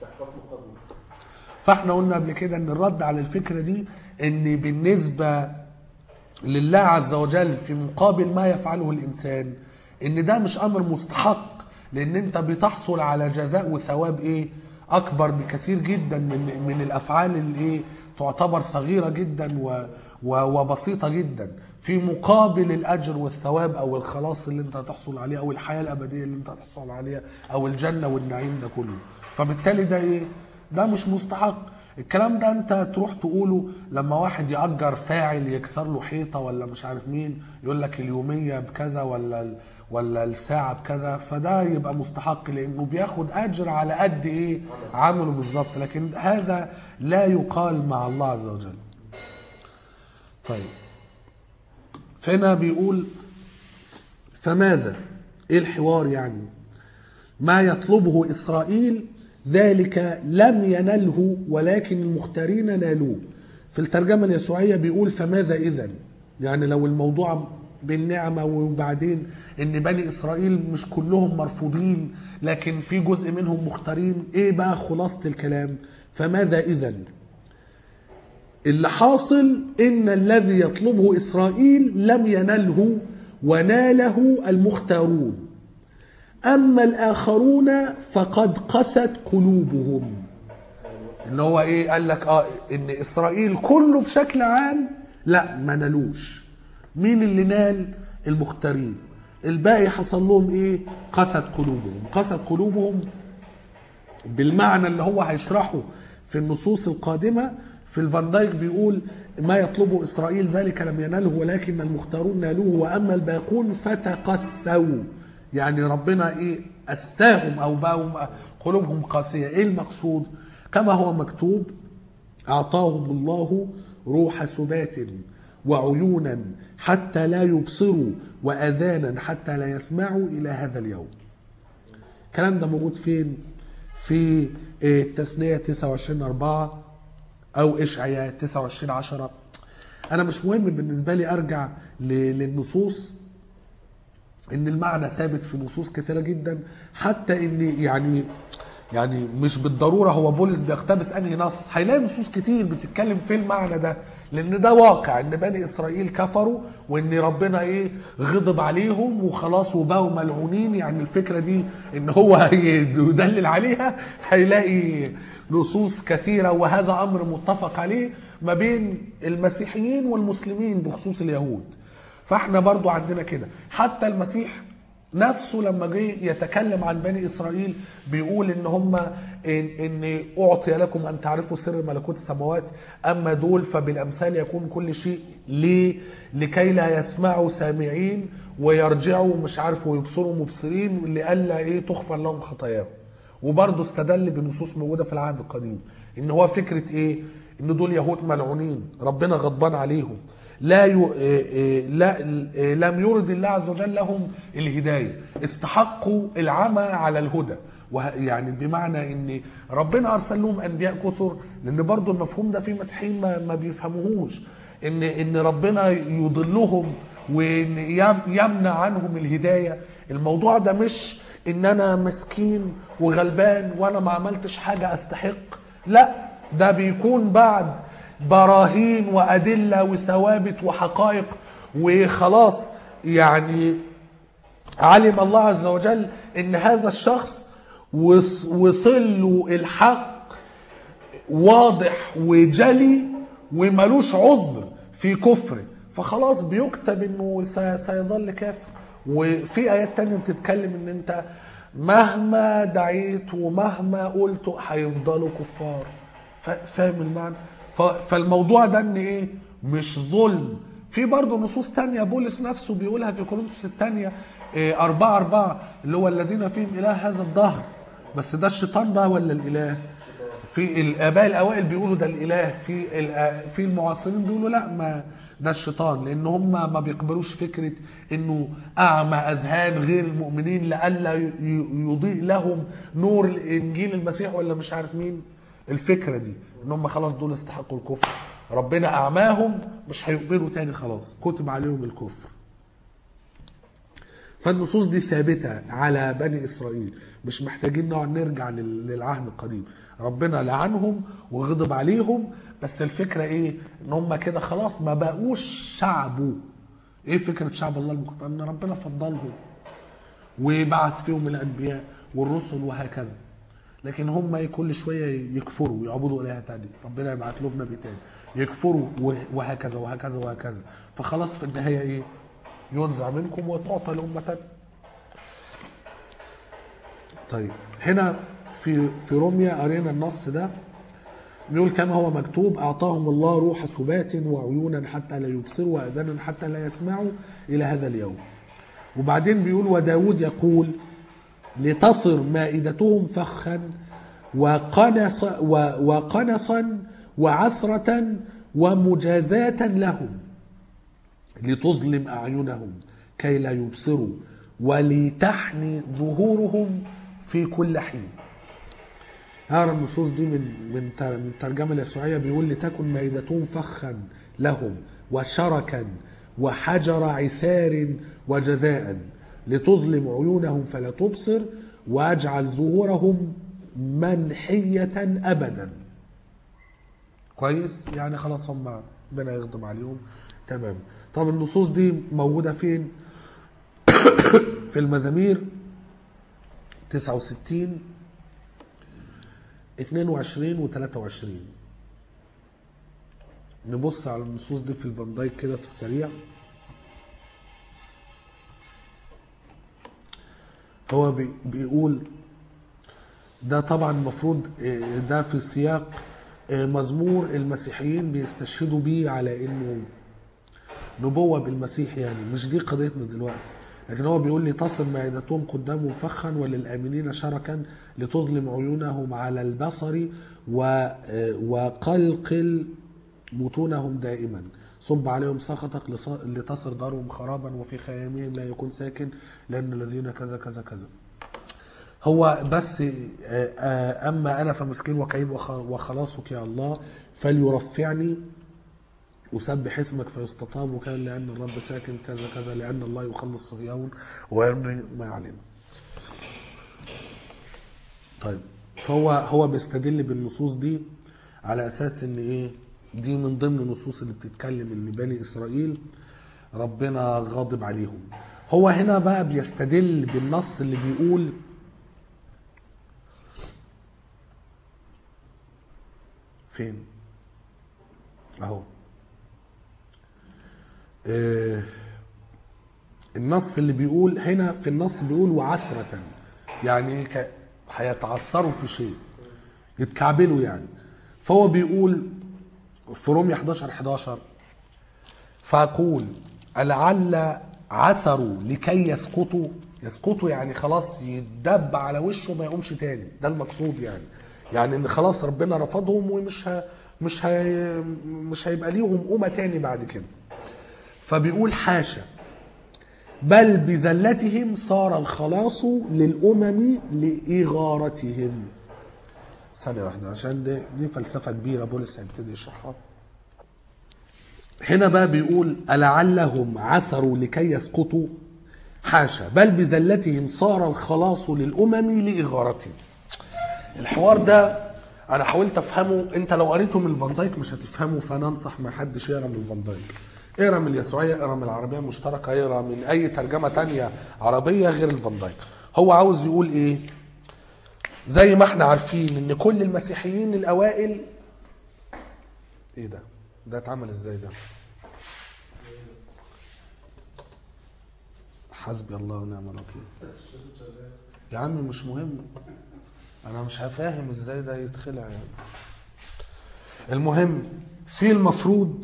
فاحنا قلنا قبل كده ان الرد على الفكرة دي ان بالنسبة لله عز وجل في مقابل ما يفعله الانسان، ان ده مش امر مستحق، لان انت بتحصل على جزاء وثواب ايه اكبر بكثير جدا من من الافعال اللي ايه تعتبر صغيره جدا و وبسيطه جدا في مقابل الاجر والثواب او الخلاص اللي انت هتحصل عليه او الحياه الابديه اللي انت هتحصل عليها او الجنه والنعيم ده كله. فبالتالي ده ايه؟ ده مش مستحق. الكلام ده انت تروح تقوله لما واحد يأجر فاعل يكسر له حيطه ولا مش عارف مين، يقول لك اليوميه بكذا ولا ولا الساعه بكذا، فده يبقى مستحق لانه بياخد اجر على قد ايه عمله بالظبط. لكن هذا لا يقال مع الله عز وجل. طيب، فهنا بيقول فماذا؟ ايه الحوار يعني؟ ما يطلبه اسرائيل ذلك لم ينله ولكن المختارين نالوه. في الترجمه اليسوعيه بيقول فماذا اذن؟ يعني لو الموضوع بالنعمة وبعدين ان بني اسرائيل مش كلهم مرفوضين لكن في جزء منهم مختارين، ايه بقى خلاصة الكلام؟ فماذا اذن؟ اللي حاصل ان الذي يطلبه اسرائيل لم ينله وناله المختارون، اما الاخرون فقد قست قلوبهم. اللي هو ايه؟ قال لك اه ان اسرائيل كله بشكل عام لا ما نالوش. مين اللي نال؟ المختارين. الباقي حصل لهم ايه؟ قست قلوبهم. قست قلوبهم بالمعنى اللي هو هيشرحه في النصوص القادمة. في الفان دايك بيقول ما يطلبه إسرائيل ذلك لم يناله ولكن المختارون نالوه وأما الباقون فتقسوا. يعني ربنا إيه أساهم أو بقوا قلوبهم قاسية. إيه المقصود؟ كما هو مكتوب أعطاهم الله روح سبات وعيونا حتى لا يبصروا وأذانا حتى لا يسمعوا إلى هذا اليوم. الكلام ده موجود فين؟ في التثنية تسعة وعشرين أربعة أو إشعياء تسعة وعشرين عشرة. أنا مش مهم بالنسبة لي أرجع للنصوص، إن المعنى ثابت في نصوص كثيرة جدا، حتى إن يعني يعني مش بالضرورة هو بولس بيقتبس أنهي نص، هيلاقي نصوص كتير بتتكلم في المعنى ده، لأن ده واقع إن بني إسرائيل كفروا وإن ربنا إيه غضب عليهم وخلاص وبقوا ملعونين. يعني الفكرة دي إن هو يدلل عليها، هيلاقي نصوص كثيرة، وهذا أمر متفق عليه ما بين المسيحيين والمسلمين بخصوص اليهود. فاحنا برضو عندنا كده. حتى المسيح نفسه لما جه يتكلم عن بني إسرائيل بيقول إن هم إن, إن أعطي لكم أن تعرفوا سر ملكوت السماوات، أما دول فبالأمثال يكون كل شيء. ليه؟ لكي لا يسمعوا سامعين ويرجعوا مش عارف ويبصروا مبصرين، لئلا إيه تغفر لهم خطاياهم. وبرضه استدل بنصوص موجودة في العهد القديم إن هو فكرة إيه؟ إن دول يهود ملعونين، ربنا غضبان عليهم، لا ي... لا لم يرد الله عز وجل لهم الهدايه، استحقوا العمى على الهدى. يعني بمعنى ان ربنا ارسل لهم انبياء كثر، لان برضو المفهوم ده في مسيحيين ما, ما بيفهموهوش، ان ان ربنا يضلهم وان يمنع عنهم الهدايه. الموضوع ده مش ان انا مسكين وغلبان وانا ما عملتش حاجه استحق، لا، ده بيكون بعد براهين وأدلة وثوابت وحقائق، وخلاص يعني علم الله عز وجل ان هذا الشخص وصل له الحق واضح وجلي وملوش عذر في كفره، فخلاص بيكتب انه سيظل كافر. وفي ايات تانية بتتكلم ان انت مهما دعيت ومهما قلت هيفضلوا كفار. فاهم المعنى؟ فالموضوع ده ان ايه مش ظلم. في برضه نصوص تانية بولس نفسه بيقولها في كورنثوس الثانية إيه أربعة أربعة، اللي هو الذين فيهم إله هذا الدهر. بس ده الشيطان ده ولا الإله؟ في الآباء الأوائل بيقولوا ده الإله، في في المعاصرين بيقولوا لا، ما ده الشيطان، لأن هم ما بيقبلوش فكرة إنه أعمى أذهان غير المؤمنين لئلا يضيء لهم نور الإنجيل المسيح ولا مش عارف مين. الفكرة دي ان هم خلاص دول استحقوا الكفر، ربنا اعماهم مش هيقبلوا تاني، خلاص كتب عليهم الكفر. فالنصوص دي ثابتة على بني اسرائيل، مش محتاجين نقعد نرجع للعهد القديم. ربنا لعنهم وغضب عليهم، بس الفكرة ايه؟ ان هم كده خلاص ما بقوش شعبه. ايه فكرة شعب الله المختار؟ ان ربنا فضلهم وبعث فيهم الانبياء والرسل وهكذا، لكن هم كل شويه يكفروا ويعبدوا الهه تاني، ربنا يبعت لهم نبي تاني يكفروا وهكذا وهكذا وهكذا، فخلاص في النهايه ايه؟ ينزع منكم وتعطى لامه تانيه. طيب هنا في في روميا قرينا النص ده بيقول كما هو مكتوب اعطاهم الله روح ثبات وعيونا حتى لا يبصروا واذانا حتى لا يسمعوا الى هذا اليوم. وبعدين بيقول وداود يقول لتصر مائدتهم فخا وقنص وقنصا وعثرة ومجازاة لهم لتظلم أعينهم كي لا يبصروا ولتحني ظهورهم في كل حين. هذا النصوص دي من من من الترجمة اليسوعية بيقول لتكن مائدتهم فخا لهم وشركا وحجر عثار وجزاء لتظلم عيونهم فلا تبصر واجعل ظهورهم منحية ابدا. كويس؟ يعني خلاص هم ربنا يغضب عليهم. تمام. طب النصوص دي موجودة فين؟ في المزامير تسعة وستين اثنين وعشرين و ثلاثة وعشرين. نبص على النصوص دي في الفان دايك كده في السريع. هو بيقول ده طبعا المفروض ده في سياق مزمور المسيحيين بيستشهدوا بيه على انه نبوة بالمسيح، يعني مش دي قضيتنا دلوقتي. لكن هو بيقول لي تصل معدتهم قدامه فخا وللآمنين شركا لتظلم عيونهم على البصر وقلقل بطونهم دائما. صب عليهم سخطك لتصر دارهم خرابا وفي خيامهم لا يكون ساكن لأن الذين كذا كذا كذا. هو بس أما أنا فمسكين وكئيب وخلاصك يا الله فليرفعني وسبح اسمك فيستطاب وكان لأن الرب ساكن كذا كذا لأن الله يخلص صهيون ويمضي ما علينا. طيب فهو هو بيستدل بالنصوص دي على أساس إن إيه دي من ضمن النصوص اللي بتتكلم إن بني إسرائيل ربنا غاضب عليهم. هو هنا بقى بيستدل بالنص اللي بيقول فين اهو آه النص اللي بيقول هنا في النص بيقول وعثرة، يعني هيتعثروا في شيء يتكعبلوا يعني. فهو بيقول في رومية احداشر احداشر فأقول ألعل عثروا لكي يسقطوا. يسقطوا يعني خلاص يدب على وشه ما يقومش تاني، ده المقصود يعني. يعني ان خلاص ربنا رفضهم ومش ها مش ها مش هيبقى ليهم قومه تاني بعد كده. فبيقول حاشا بل بذلتهم صار الخلاص للامم لاغارتهم. ثانيه واحده عشان دي, دي فلسفه كبيره بولس هيبتدي يشرحها. هنا بقى بيقول ألعلهم عثروا لكي يسقطوا. حاشا بل بذلتهم صار الخلاص للامم لاغارتهم. الحوار ده انا حاولت افهمه، انت لو قريته من فان دايك مش هتفهمه، فانا انصح ما حدش يقرا من فان دايك. اقرا من اليسوعيه، اقرا من العربيه المشتركه، اقرا من اي ترجمه تانية عربيه غير الفان دايك. هو عاوز يقول ايه؟ زي ما احنا عارفين ان كل المسيحيين الاوائل ايه ده؟ ده اتعمل ازاي ده؟ حسبي الله ونعم الوكيل. يا عم مش مهم، انا مش هفاهم ازاي ده يتخلع يعني. المهم في المفروض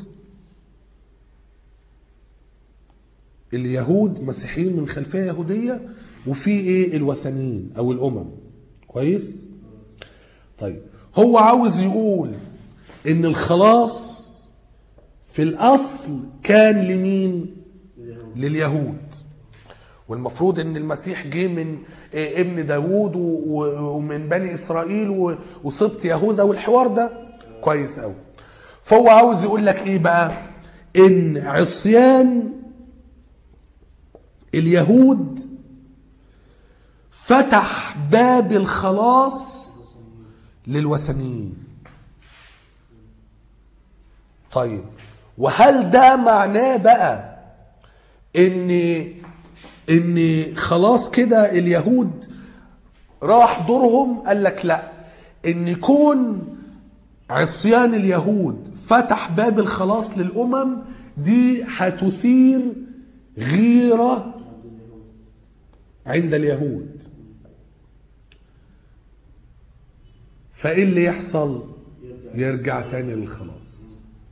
اليهود مسيحيين من خلفيه يهوديه، وفي ايه الوثنيين او الامم. كويس؟ طيب هو عاوز يقول ان الخلاص في الاصل كان لمين؟ لليهود. والمفروض ان المسيح جه من ابن داوود ومن بني اسرائيل وسبط يهوذا والحوار ده كويس قوي. فهو عاوز يقول لك ايه بقى؟ ان عصيان اليهود فتح باب الخلاص للوثنيين. طيب وهل ده معناه بقى ان ان خلاص كده اليهود راح دورهم؟ قال لك لا، ان يكون عصيان اليهود فتح باب الخلاص للامم دي هتثير غيرة عند اليهود. فايه اللي يحصل؟ يرجع تاني للخلاص.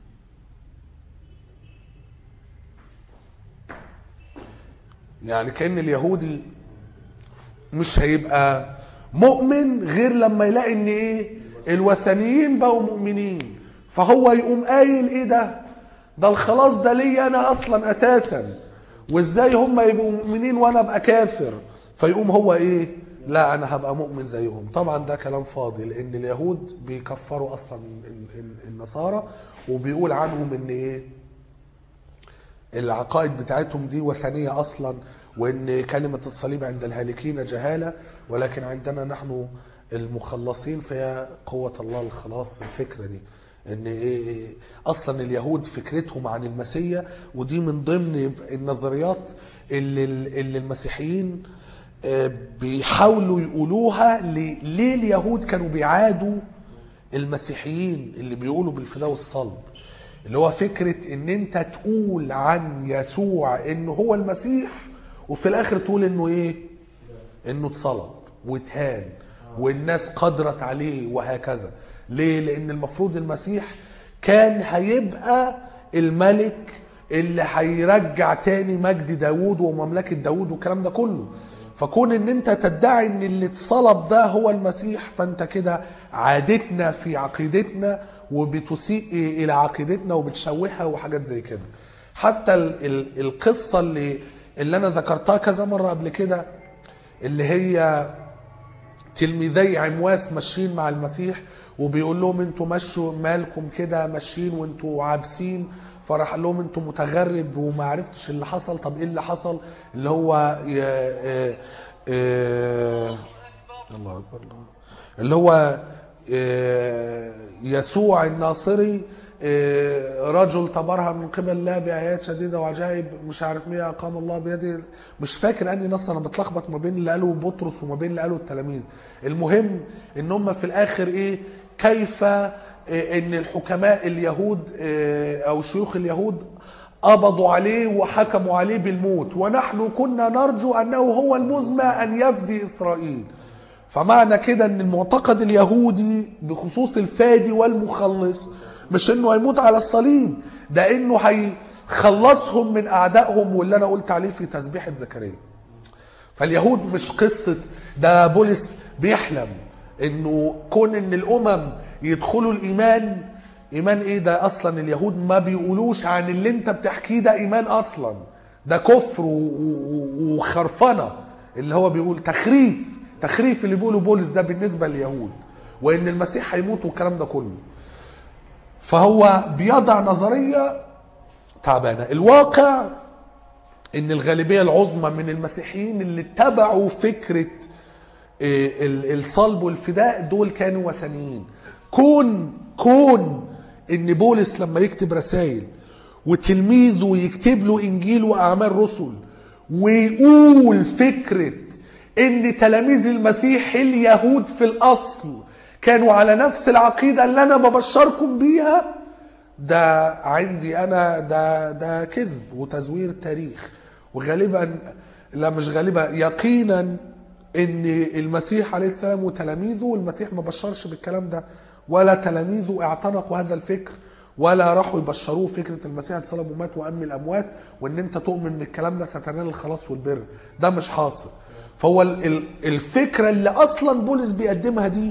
يعني كأن اليهودي مش هيبقى مؤمن غير لما يلاقي ان ايه الوثنيين بقوا مؤمنين، فهو يقوم قايل ايه ده ده الخلاص ده ليا انا اصلا اساسا، وازاي هم يبقوا مؤمنين وانا ابقى كافر؟ فيقوم هو ايه لا انا هبقى مؤمن زيهم. طبعا ده كلام فاضي، لان اليهود بيكفروا اصلا النصارى وبيقول عنهم ان ايه العقائد بتاعتهم دي وثنية أصلا، وإن كلمة الصليب عند الهالكين جهالة ولكن عندنا نحن المخلصين فهي قوة الله الخلاص. الفكرة دي إن إيه أصلا اليهود فكرتهم عن المسيح، ودي من ضمن النظريات اللي, اللي المسيحيين بيحاولوا يقولوها. ليه اليهود كانوا بيعادوا المسيحيين اللي بيقولوا بالفداء والصلب؟ اللي هو فكرة ان انت تقول عن يسوع انه هو المسيح وفي الاخر تقول انه ايه انه اتصلب واتهان والناس قدرت عليه وهكذا. ليه؟ لان المفروض المسيح كان هيبقى الملك اللي هيرجع تاني مجد داود ومملكة داود والكلام ده كله. فكون ان انت تدعي ان اللي اتصلب ده هو المسيح، فانت كده عادتنا في عقيدتنا وبتسيء الى عقيدتنا وبتشوهها وحاجات زي كده. حتى ال ال القصة اللي اللي انا ذكرتها كذا مرة قبل كده، اللي هي تلميذي عمواس ماشيين مع المسيح وبيقول لهم انتوا مشوا مالكم كده ماشيين وانتوا عابسين، فراح قال لهم انتوا متغرب وما عرفتش اللي حصل. طب ايه اللي حصل؟ اللي هو اه اه الله اكبر الله اللي هو اه يسوع الناصري، اه رجل تبرهن من قبل الله بآيات شديدة وعجائب مش عارف مين أقام الله بيده. مش فاكر أني نص، أنا بتلخبط ما بين اللي قاله بطرس وما بين اللي قاله التلاميذ. المهم إن هم في الآخر إيه، كيف ان الحكماء اليهود او شيوخ اليهود قبضوا عليه وحكموا عليه بالموت، ونحن كنا نرجو انه هو المزمع ان يفدي اسرائيل. فمعنى كده ان المعتقد اليهودي بخصوص الفادي والمخلص مش انه هيموت على الصليب، ده انه هيخلصهم من اعدائهم، واللي انا قلت عليه في تسبيحة زكريا. فاليهود مش قصة ده بولس بيحلم انه كون ان الامم يدخلوا الايمان. ايمان ايه ده اصلا؟ اليهود ما بيقولوش عن اللي انت بتحكيه ده ايمان اصلا، ده كفر وخرفنه. اللي هو بيقول تخريف تخريف اللي بيقوله بولس ده بالنسبه لليهود، وان المسيح هيموت والكلام ده كله. فهو بيضع نظريه تعبانه. الواقع ان الغالبيه العظمى من المسيحيين اللي اتبعوا فكره الصلب والفداء دول كانوا وثنيين. كون كون ان بولس لما يكتب رسائل وتلميذه يكتب له انجيل واعمال رسل ويقول فكرة ان تلاميذ المسيح اليهود في الاصل كانوا على نفس العقيدة اللي انا ببشركم بيها، ده عندي انا ده ده كذب وتزوير تاريخ. وغالبا لا مش غالبا يقينا ان المسيح عليه السلام وتلاميذه، المسيح ما بشرش بالكلام ده، ولا تلاميذه اعتنقوا هذا الفكر، ولا راحوا يبشروه فكرة المسيح اتصلب ومات وأم الأموات، وان انت تؤمن بالكلام ده ستنال الخلاص والبر. ده مش حاصل. فهو الفكرة اللي اصلا بولس بيقدمها دي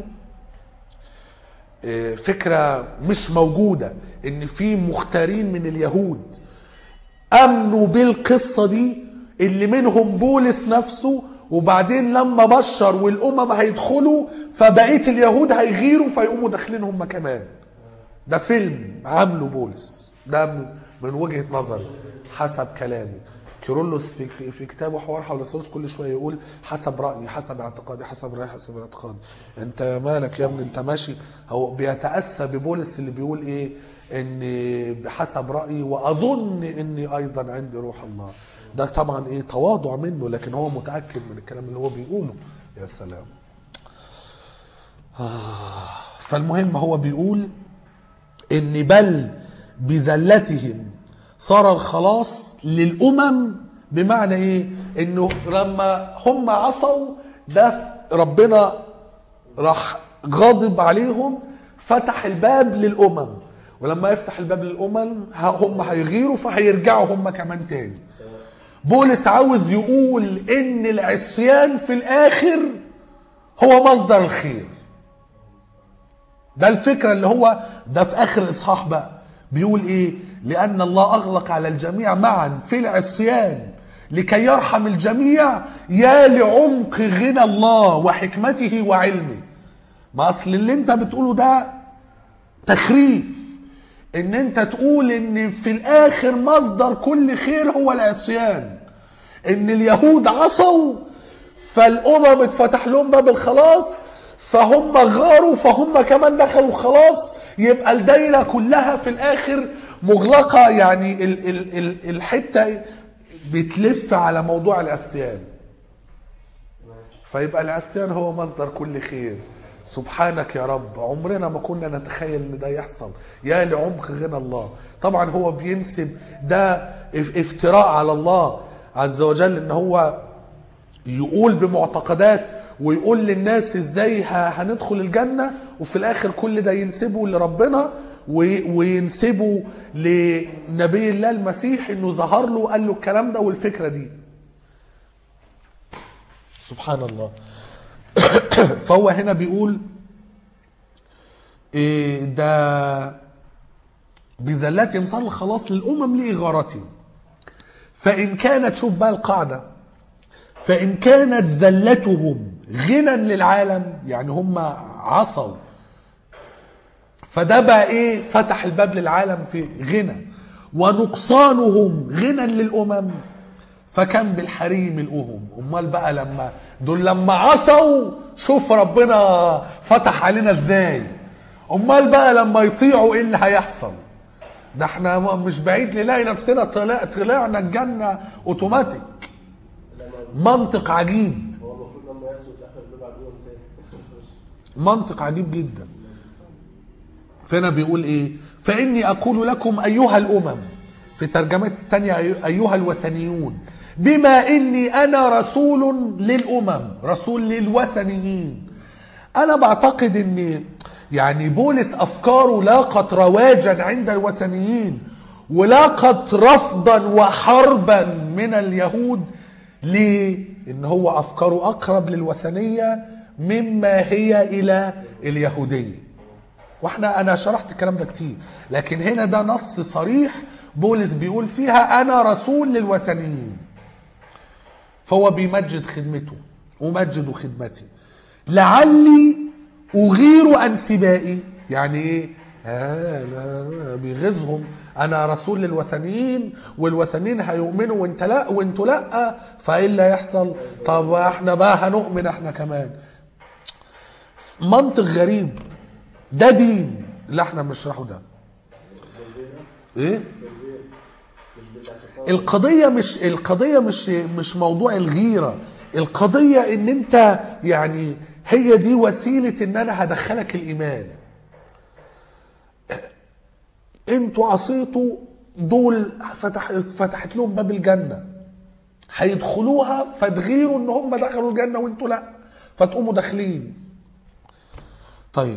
فكرة مش موجودة، ان في مختارين من اليهود امنوا بالقصة دي اللي منهم بولس نفسه، وبعدين لما بشر والامم هيدخلوا فبقيت اليهود هيغيروا فيقوموا داخلين هم كمان. ده فيلم عامله بولس، ده من وجهة نظري حسب كلامي. كيرلس في في كتابه حوار حول الثالوث كل شويه يقول حسب رايي، حسب اعتقادي، حسب رايي، حسب اعتقادي. انت مالك يا ابني؟ انت ماشي. هو بيتاسى ببولس اللي بيقول ايه؟ ان بحسب رايي واظن اني ايضا عندي روح الله. ده طبعا ايه تواضع منه، لكن هو متاكد من الكلام اللي هو بيقوله. يا سلام. آه. فالمهم هو بيقول ان بل بذلتهم صار الخلاص للامم. بمعنى ايه؟ انه لما هم عصوا ده ربنا راح غاضب عليهم، فتح الباب للامم، ولما يفتح الباب للامم هم هيغيروا فهيرجعوا هم كمان تاني. بولس عاوز يقول ان العصيان في الاخر هو مصدر الخير. ده الفكرة اللي هو ده في اخر الاصحاح بقى بيقول ايه؟ لان الله اغلق على الجميع معا في العصيان لكي يرحم الجميع، يا لعمق غنى الله وحكمته وعلمه. ما اصل اللي انت بتقوله ده تخريف، ان انت تقول ان في الاخر مصدر كل خير هو العصيان، ان اليهود عصوا فالامم اتفتح لهم باب الخلاص فهم غاروا فهم كمان دخلوا خلاص، يبقى الدايره كلها في الاخر مغلقه. يعني ال ال ال الحته بتلف على موضوع العصيان، فيبقى العصيان هو مصدر كل خير. سبحانك يا رب، عمرنا ما كنا نتخيل ان ده يحصل. يا لعمق غنى الله. طبعا هو بينسب ده افتراء على الله عز وجل، ان هو يقول بمعتقدات ويقول للناس ازاي هندخل الجنة، وفي الاخر كل ده ينسبه لربنا وينسبه لنبي الله المسيح انه ظهر له قال له الكلام ده والفكرة دي. سبحان الله. فهو هنا بيقول إيه ده بذلاتهم صار الخلاص للأمم لإغارتهم. فإن كانت، شوف بقى القاعدة، فإن كانت زلتهم غنى للعالم، يعني هم عصوا فده بقى ايه فتح الباب للعالم في غنى، ونقصانهم غنى للأمم فكان بالحريم الأهم. امال بقى لما دول لما عصوا شوف ربنا فتح علينا ازاي، امال بقى لما يطيعوا ايه اللي هيحصل؟ ده احنا مش بعيد نلاقي نفسنا طلع طلعنا الجنة اوتوماتيك. منطق عجيب، هو المفروض لما يسوي تاخر بيبقى عدوهم تاني. منطق عجيب جدا. فهنا بيقول ايه؟ فإني أقول لكم أيها الأمم، في ترجمة الثانية أيها الوثنيون، بما إني أنا رسول للأمم، رسول للوثنيين. أنا بعتقد إن يعني بولس أفكاره لاقت رواجا عند الوثنيين ولاقت رفضا وحربا من اليهود. ليه؟ إن هو أفكاره أقرب للوثنية مما هي إلى اليهودية. واحنا انا شرحت الكلام ده كتير، لكن هنا ده نص صريح بولس بيقول فيها انا رسول للوثنيين. فهو بيمجد خدمته ومجد خدمتي لعلي اغير انسبائي. يعني ايه؟ آه لا بيغيظهم، انا رسول للوثنيين والوثنيين هيؤمنوا وانت لا وانتوا لا، فايه اللي هيحصل؟ طب احنا بقى هنؤمن احنا كمان. منطق غريب. ده دين اللي احنا بنشرحه ده. ايه؟ القضية مش القضية مش مش موضوع الغيرة، القضية ان انت يعني هي دي وسيلة ان انا هدخلك الايمان. انتوا عصيتوا، دول فتح فتحت لهم باب الجنة، هيدخلوها فتغيروا ان هم دخلوا الجنة وانتوا لا، فتقوموا داخلين. طيب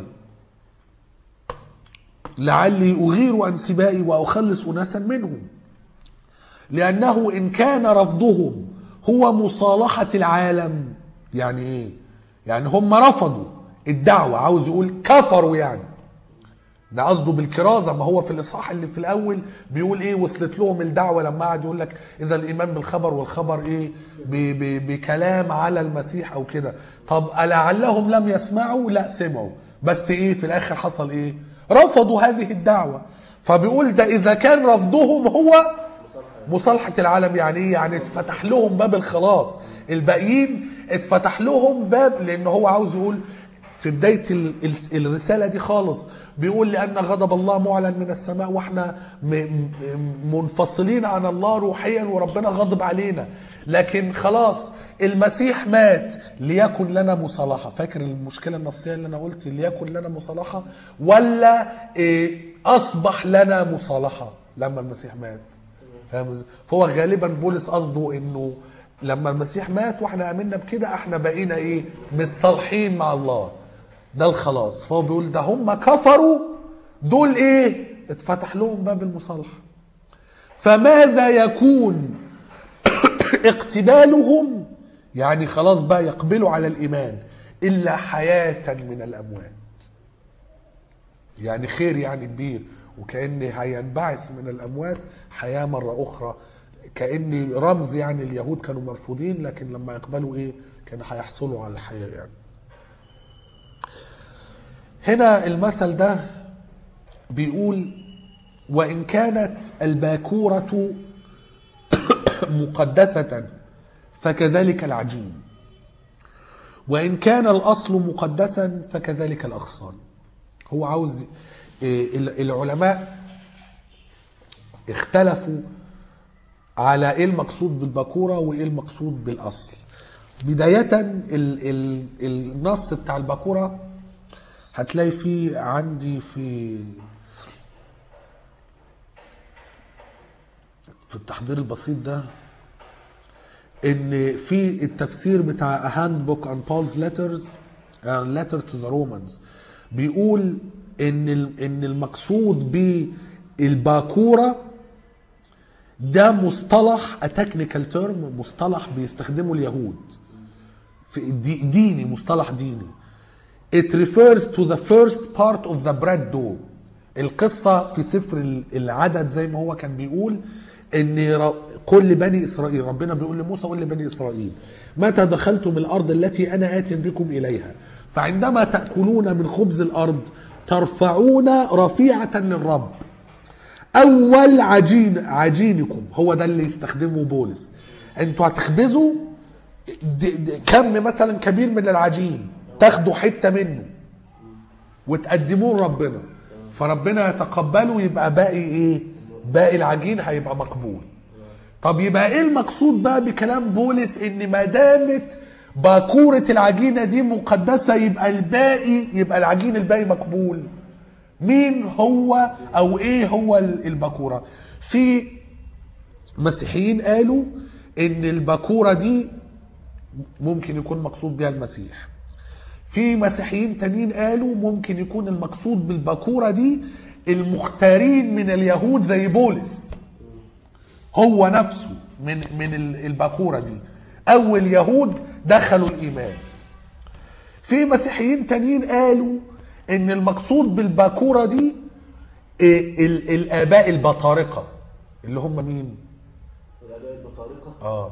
لعلي أغير أنسبائي وأخلص أناسا منهم، لأنه إن كان رفضهم هو مصالحة العالم. يعني إيه؟ يعني هم رفضوا الدعوة، عاوز يقول كفروا يعني. ده قصده بالكرازة. ما هو في الإصحاح اللي في الأول بيقول إيه؟ وصلت لهم الدعوة لما قعد يقول لك إذا الإيمان بالخبر والخبر إيه؟ بكلام على المسيح أو كده. طب ألعلهم لم يسمعوا؟ لا سمعوا، بس إيه في الآخر حصل إيه؟ رفضوا هذه الدعوة. فبيقول ده إذا كان رفضهم هو مصالحة العالم. يعني إيه؟ يعني اتفتح لهم باب الخلاص، الباقيين اتفتح لهم باب. لأنه هو عاوز يقول في بداية الرسالة دي خالص بيقول لأن غضب الله معلن من السماء، واحنا منفصلين عن الله روحيا وربنا غضب علينا، لكن خلاص المسيح مات ليكن لنا مصالحة. فاكر المشكلة النصية اللي أنا قلت ليكن لنا مصالحة ولا إيه؟ أصبح لنا مصالحة لما المسيح مات. فاهم؟ فهو غالبا بولس قصده إنه لما المسيح مات واحنا آمنا بكده احنا بقينا إيه؟ متصالحين مع الله. ده الخلاص. فهو بيقول ده هم كفروا، دول إيه؟ اتفتح لهم باب المصالحة. فماذا يكون اقتبالهم؟ يعني خلاص بقى يقبلوا على الإيمان إلا حياة من الأموات. يعني خير يعني كبير، وكأن هينبعث من الأموات حياة مرة أخرى، كأن رمز يعني اليهود كانوا مرفوضين، لكن لما يقبلوا إيه كانوا هيحصلوا على الحياة. يعني هنا المثل ده بيقول وإن كانت الباكورة مقدسة فكذلك العجين، وإن كان الأصل مقدسا فكذلك الأغصان. هو عاوز العلماء اختلفوا على إيه المقصود بالباكورة وإيه المقصود بالأصل. بداية النص بتاع الباكورة هتلاقي فيه عندي في في التحضير البسيط ده ان في التفسير بتاع A Handbook on Paul's Letters uh, Letter to the Romans بيقول ان ال- ان المقصود بالباكوره ده مصطلح a technical term، مصطلح بيستخدمه اليهود في دي ديني، مصطلح ديني. It refers to the first part of the bread dough. القصة في سفر العدد زي ما هو كان بيقول ان قل لبني اسرائيل، ربنا بيقول لموسى قل لبني اسرائيل متى دخلتم الارض التي انا آت بكم اليها فعندما تأكلون من خبز الارض ترفعون رفيعة للرب اول عجين عجينكم. هو ده اللي يستخدمه بولس. انتوا هتخبزوا كم مثلا كبير من العجين، تاخدوا حتة منه وتقدموه لربنا، فربنا يتقبله، يبقى باقي ايه؟ باقي العجين هيبقى مقبول. طب يبقى ايه المقصود بقى بكلام بولس؟ ان ما دامت باكورة العجينة دي مقدسة يبقى الباقي، يبقى العجين الباقي مقبول. مين هو او ايه هو الباكورة؟ في مسيحيين قالوا ان الباكورة دي ممكن يكون مقصود بها المسيح. في مسيحيين تانيين قالوا ممكن يكون المقصود بالباكورة دي المختارين من اليهود زي بولس، هو نفسه من من الباكورة دي اول يهود دخلوا الايمان. في مسيحيين تانيين قالوا ان المقصود بالباكورة دي ال- الاباء البطارقة، اللي هم مين؟ الآباء البطارقة. اه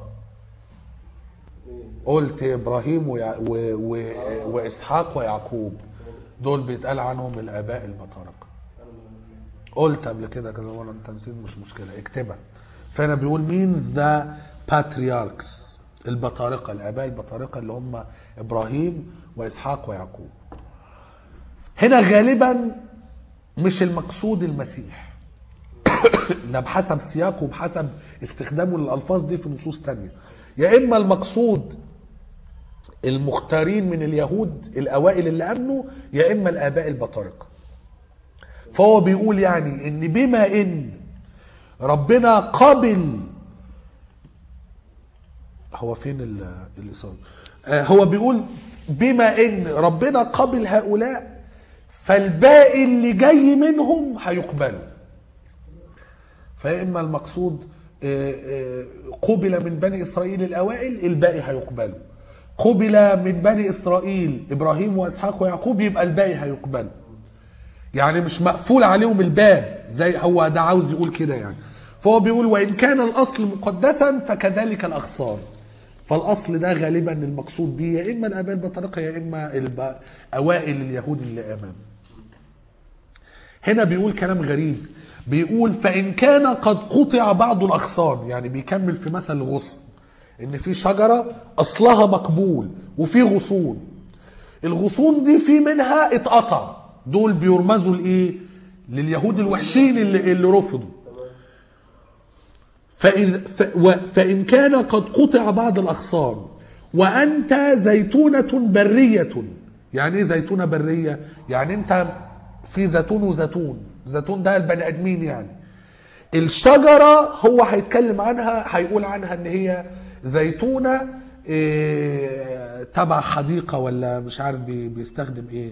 قلت ابراهيم ويع... و... و... واسحاق ويعقوب، دول بيتقال عنهم الاباء البطارقه. قلت قبل كده كذا مره، انت نسيت مش مشكله، اكتبها. فانا بيقول means the patriarchs، البطارقه، الاباء البطارقه اللي هم ابراهيم واسحاق ويعقوب. هنا غالبا مش المقصود المسيح ده بحسب سياقه وبحسب استخدامه للالفاظ دي في نصوص تانية. يا اما المقصود المختارين من اليهود الاوائل اللي امنوا، يا اما الاباء البطارقه. فهو بيقول يعني ان بما ان ربنا قبل، هو فين الاصابه؟ هو بيقول بما ان ربنا قبل هؤلاء فالباقي اللي جاي منهم هيقبلوا. فيا اما المقصود قبل من بني اسرائيل الاوائل، الباقي هيقبلوا. قبل من بني اسرائيل ابراهيم واسحاق ويعقوب، يبقى الباقي هيقبلوا. يعني مش مقفول عليهم الباب، زي هو ده عاوز يقول كده يعني. فهو بيقول وان كان الاصل مقدسا فكذلك الاغصان. فالاصل ده غالبا المقصود به يا اما الاباء البطارقه يا اما اوائل اليهود اللي امام. هنا بيقول كلام غريب، بيقول فإن كان قد قطع بعض الأغصان، يعني بيكمل في مثل الغصن، إن في شجرة أصلها مقبول وفي غصون، الغصون دي في منها اتقطع، دول بيرمزوا لإيه؟ لليهود الوحشين اللي, اللي رفضوا. فإن, فإن كان قد قطع بعض الأغصان وأنت زيتونة برية. يعني إيه زيتونة برية؟ يعني أنت في زيتون وزيتون، زيتون ده البني ادمين يعني. الشجره هو هيتكلم عنها، هيقول عنها ان هي زيتونه إيه تبع حديقه ولا مش عارف بي بيستخدم ايه.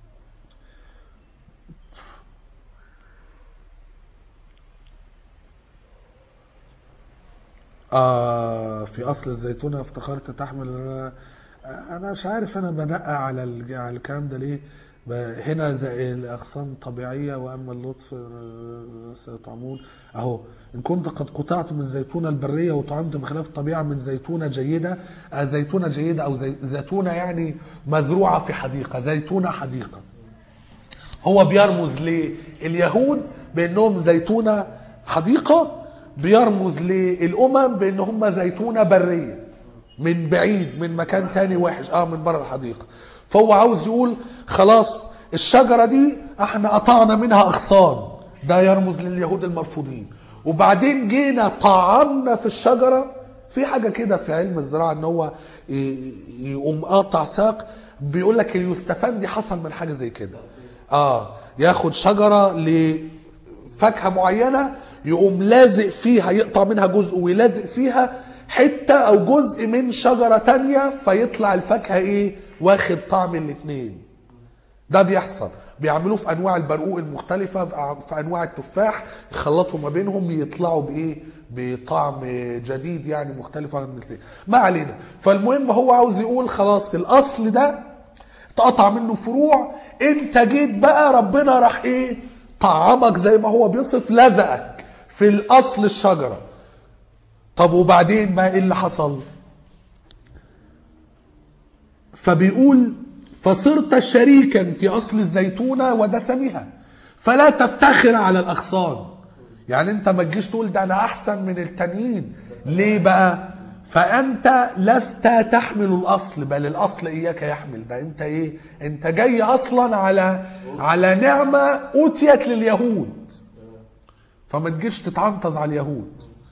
آه في اصل الزيتونه افتكرت تحمل، انا مش عارف انا بدقق على على الكلام ده ليه. هنا زي الاغصان طبيعيه واما اللطف سيطعمون. اهو ان كنت قد قطعت من زيتونه البريه وطعمت بخلاف الطبيعه من زيتونه جيده. زيتونه جيده او زي زيتونه يعني مزروعه في حديقه، زيتونه حديقه. هو بيرمز لليهود بانهم زيتونه حديقه، بيرمز للامم بان هم زيتونه بريه من بعيد، من مكان تاني وحش، اه من بره الحديقه. فهو عاوز يقول خلاص الشجرة دي احنا قطعنا منها اغصان، ده يرمز لليهود المرفوضين، وبعدين جينا طعمنا في الشجرة. في حاجة كده في علم الزراعة ان هو يقوم قاطع ساق، بيقول لك اليوستفندي حصل من حاجة زي كده. اه ياخد شجرة لفاكهة معينة يقوم لازق فيها، يقطع منها جزء ويلازق فيها حتة او جزء من شجرة تانية فيطلع الفاكهة ايه واخد طعم الاتنين. ده بيحصل، بيعملوه في انواع البرقوق المختلفة، في انواع التفاح يخلطوا ما بينهم يطلعوا بايه بطعم جديد يعني مختلف عن الاثنين. ما علينا. فالمهم هو عاوز يقول خلاص الاصل ده تقطع منه فروع، انت جيت بقى ربنا راح ايه طعمك زي ما هو بيصف، لزقك في الاصل الشجرة. طب وبعدين بقى ايه اللي حصل؟ فبيقول فصرت شريكا في اصل الزيتونة ودسمها فلا تفتخر على الاغصان. يعني انت ما تجيش تقول ده انا احسن من التانيين. ليه بقى؟ فانت لست تحمل الاصل بل الاصل اياك يحمل. ده انت ايه؟ انت جاي اصلا على على نعمة اوتيت لليهود، فما تجيش تتعنطز على اليهود.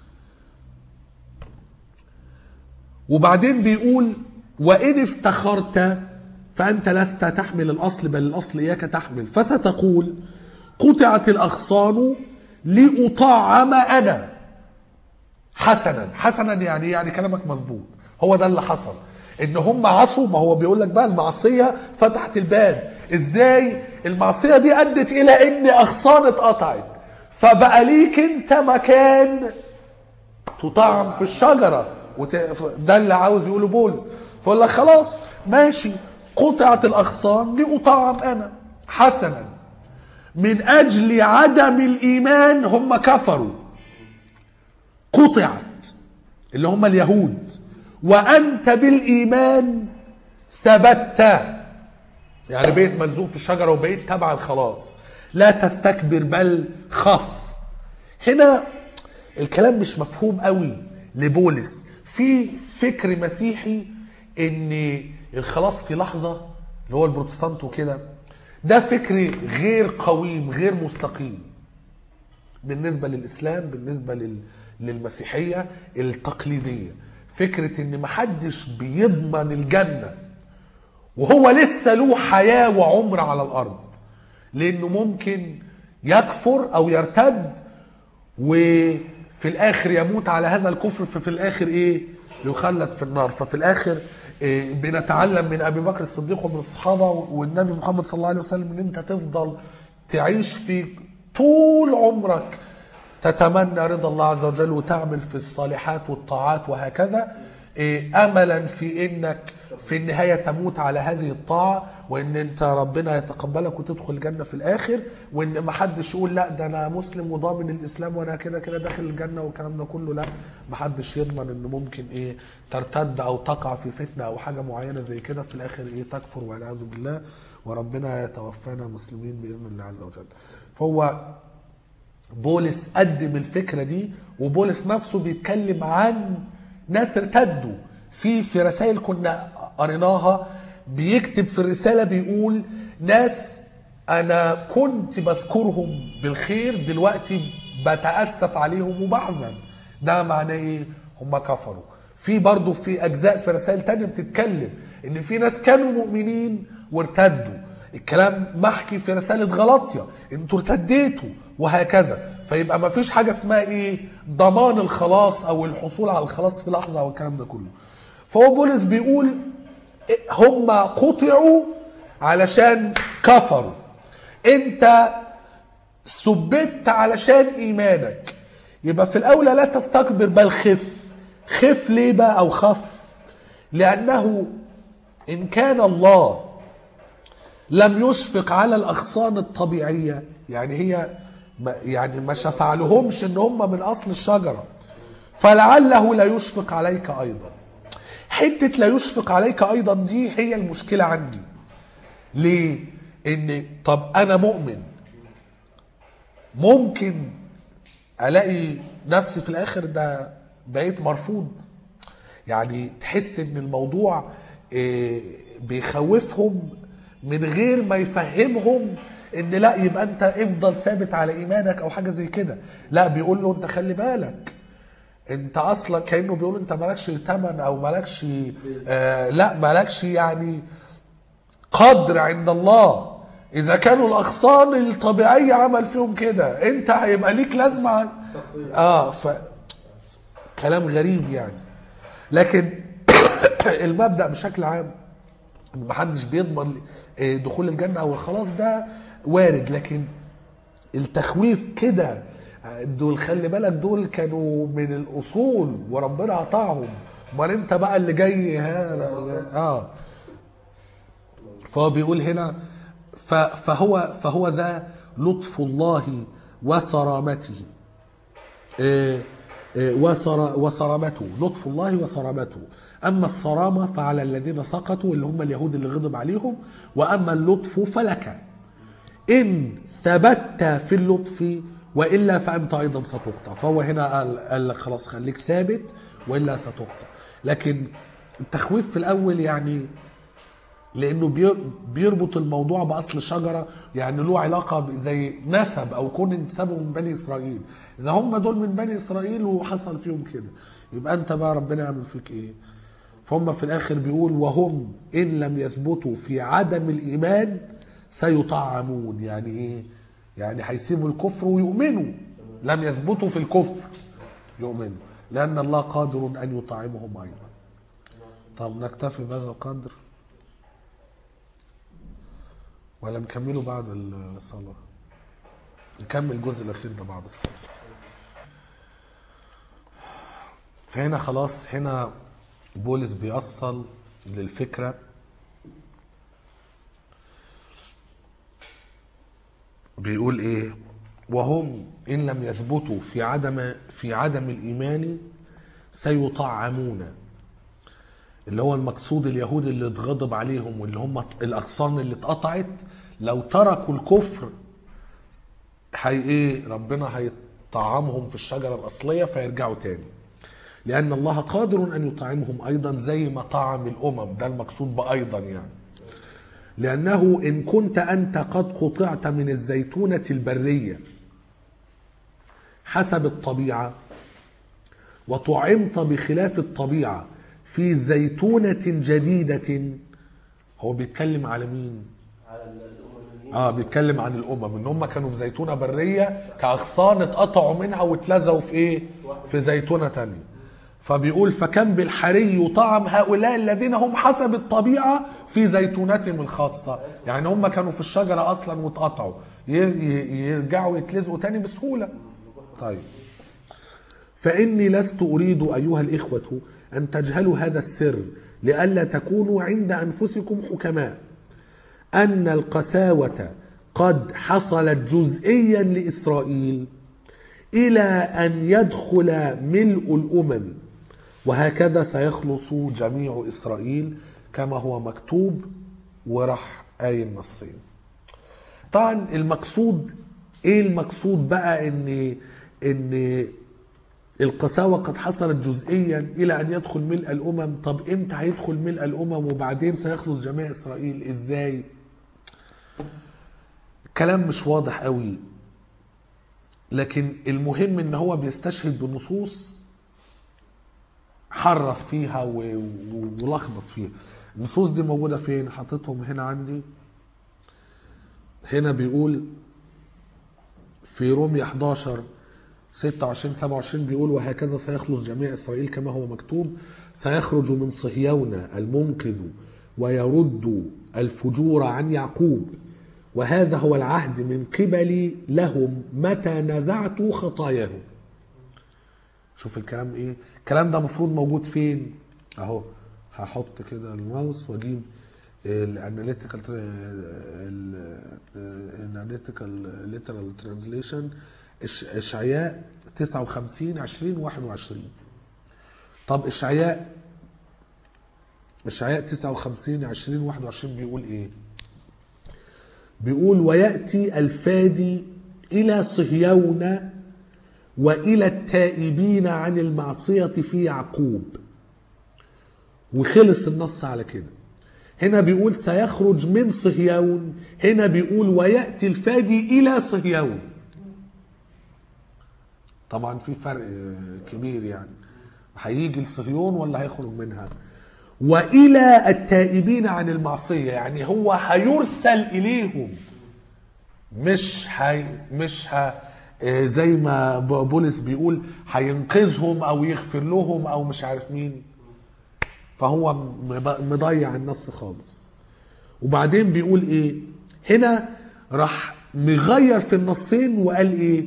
وبعدين بيقول وان افتخرت فانت لست تحمل الاصل بل الاصل اياك تحمل، فستقول قطعت الاغصان لأطعم أنا حسنا. حسنا يعني يعني كلامك مظبوط، هو ده اللي حصل، ان هم عصوا. ما هو بيقول لك بقى المعصية فتحت الباب. ازاي المعصية دي ادت الى ان اغصان اتقطعت، فبقى ليك انت مكان تطعم في الشجرة. وت... ده اللي عاوز يقوله بولس. فقول لك خلاص ماشي، قطعت الاغصان لأطعم انا حسنا. من أجل عدم الإيمان هم كفروا، قطعت اللي هم اليهود، وأنت بالإيمان ثبت، يعني بقيت ملزوم في الشجرة وبقيت تبع الخلاص. لا تستكبر بل خف. هنا الكلام مش مفهوم قوي لبولس. في فكر مسيحي ان الخلاص في لحظة اللي هو البروتستانت وكده، ده فكر غير قويم غير مستقيم بالنسبة للإسلام، بالنسبة لل... للمسيحية التقليدية. فكرة ان محدش بيضمن الجنة وهو لسه له حياة وعمر على الأرض، لأنه ممكن يكفر أو يرتد وفي الآخر يموت على هذا الكفر، ففي الآخر إيه؟ يخلد في النار. ففي الآخر إيه؟ بنتعلم من أبي بكر الصديق ومن الصحابة والنبي محمد صلى الله عليه وسلم ان انت تفضل تعيش في طول عمرك تتمنى رضا الله عز وجل وتعمل في الصالحات والطاعات وهكذا، إيه؟ املا في انك في النهاية تموت على هذه الطاعة، وان انت ربنا يتقبلك وتدخل الجنة في الاخر، وان ما حدش يقول لا ده انا مسلم وضامن الاسلام وانا كده كده داخل الجنة والكلام ده كله. لا، ما حدش يضمن انه ممكن ايه ترتد او تقع في فتنة او حاجة معينة زي كده في الاخر ايه تكفر والعياذ بالله، وربنا يتوفانا مسلمين باذن الله عز وجل. فهو بولس قدم الفكرة دي، وبولس نفسه بيتكلم عن ناس ارتدوا في في رسائل كنا قريناها. بيكتب في الرسالة بيقول ناس أنا كنت بذكرهم بالخير دلوقتي بتأسف عليهم وبحزن. ده معناه إيه؟ هم كفروا. في برضو في أجزاء في رسائل تانية بتتكلم إن في ناس كانوا مؤمنين وارتدوا. الكلام محكي في رسالة غلاطيا انتوا ارتديتوا وهكذا. فيبقى ما فيش حاجة اسمها ايه ضمان الخلاص او الحصول على الخلاص في لحظة او الكلام ده كله. فهو بولس بيقول هم قطعوا علشان كفروا، انت ثبت علشان ايمانك. يبقى في الاولى لا تستكبر بل خف. خف ليه بقى او خف؟ لانه ان كان الله لم يشفق على الأغصان الطبيعية، يعني هي يعني ما شفع لهمش ان هم من أصل الشجرة، فلعله لا يشفق عليك أيضا. حتة لا يشفق عليك أيضا دي هي المشكلة عندي. ليه؟ ان طب أنا مؤمن ممكن ألاقي نفسي في الآخر ده بقيت مرفوض. يعني تحس ان الموضوع بيخوفهم من غير ما يفهمهم ان لا يبقى انت افضل ثابت على ايمانك او حاجة زي كده. لا، بيقول له انت خلي بالك، انت اصلا كأنه بيقول انت مالكش تمن او مالكش آه لا مالكش يعني قدر عند الله. اذا كانوا الاغصان الطبيعية عمل فيهم كده انت هيبقى ليك لازمة. اه ف كلام غريب يعني. لكن المبدأ بشكل عام محدش بيضمن دخول الجنة او الخلاص، ده وارد. لكن التخويف كده، دول خلي بالك دول كانوا من الاصول وربنا قطعهم، امال انت بقى اللي جاي هذا اه. فهو بيقول هنا فهو فهو ذا لطف الله وصرامته، إيه إيه وصر وصرامته، لطف الله وصرامته. اما الصرامه فعلى الذين سقطوا اللي هم اليهود اللي غضب عليهم، واما اللطف فلك ان ثبت في اللطف والا فانت ايضا ستقطع. فهو هنا قال, قال لك خلاص خليك ثابت والا ستقطع. لكن التخويف في الاول يعني لانه بيربط الموضوع باصل شجره، يعني له علاقه زي نسب او كون انتسابه من بني اسرائيل. اذا هم دول من بني اسرائيل وحصل فيهم كده، يبقى انت بقى ربنا يعمل فيك ايه؟ فهم في الاخر بيقول وهم ان لم يثبتوا في عدم الايمان سيطعمون. يعني ايه؟ يعني هيسيبوا الكفر ويؤمنوا، لم يثبتوا في الكفر يؤمنوا، لان الله قادر ان يطعمهم ايضا. طب نكتفي بهذا القدر ولا نكمله بعد الصلاة؟ نكمل الجزء الأخير ده بعد الصلاة. فهنا خلاص هنا بولس بيأصل للفكرة، بيقول ايه؟ وهم إن لم يثبتوا في عدم في عدم الإيمان سيطعمون، اللي هو المقصود اليهود اللي اتغضب عليهم واللي هم الاغصان اللي اتقطعت، لو تركوا الكفر هي ايه؟ ربنا هيطعمهم في الشجره الاصليه فيرجعوا تاني، لان الله قادر ان يطعمهم ايضا زي ما طعم الامم. ده المقصود بايضا يعني، لانه ان كنت انت قد قطعت من الزيتونه البريه حسب الطبيعه وطعمت بخلاف الطبيعه في زيتونة جديدة. هو بيتكلم على مين؟ على الأمميين. اه بيتكلم عن الأمم، ان هم كانوا في زيتونة برية كأغصان اتقطعوا منها واتلزقوا في ايه؟ في زيتونة تانية. فبيقول فكم بالحري يطعم هؤلاء الذين هم حسب الطبيعة في زيتونتهم الخاصة. يعني هم كانوا في الشجرة أصلا واتقطعوا، يرجعوا يتلزقوا تاني بسهولة. طيب فإني لست أريد أيها الإخوة أن تجهلوا هذا السر لئلا تكونوا عند أنفسكم حكماء، أن القساوة قد حصلت جزئيا لإسرائيل إلى أن يدخل ملء الأمم، وهكذا سيخلص جميع إسرائيل كما هو مكتوب. وراح آية النصين. طبعا المقصود إيه؟ المقصود بقى إن إن القساوة قد حصلت جزئيا إلى أن يدخل ملء الأمم. طب إمتى هيدخل ملء الأمم وبعدين سيخلص جميع إسرائيل؟ إزاي؟ كلام مش واضح قوي، لكن المهم إن هو بيستشهد بالنصوص حرف فيها ولخبط فيها. النصوص دي موجودة فين؟ حطيتهم هنا عندي. هنا بيقول في رومية احداشر ستة وعشرين سبعة وعشرين بيقول وهكذا سيخلص جميع إسرائيل كما هو مكتوب، سيخرج من صهيون المنقذ ويرد الفجور عن يعقوب، وهذا هو العهد من قبلي لهم متى نزعت خطاياهم. شوف الكلام ايه؟ الكلام ده مفروض موجود فين؟ اهو هحط كده الماوس واجيب الاناليتيكال الاناليتيكال ليترال ترانزليشن اشعياء تسعة وخمسين عشرين واحد وعشرين. طب اشعياء اشعياء تسعة وخمسين عشرين واحد وعشرين بيقول ايه؟ بيقول ويأتي الفادي إلى صهيون وإلى التائبين عن المعصية في يعقوب. وخلص النص على كده. هنا بيقول سيخرج من صهيون، هنا بيقول ويأتي الفادي إلى صهيون. طبعا في فرق كبير، يعني هيجي لصهيون ولا هيخرج منها. وإلى التائبين عن المعصية، يعني هو هيرسل إليهم، مش هي مش ه زي ما بولس بيقول هينقذهم أو يغفر لهم أو مش عارف مين. فهو مب- مضيع النص خالص. وبعدين بيقول ايه هنا، راح مغير في النصين وقال ايه،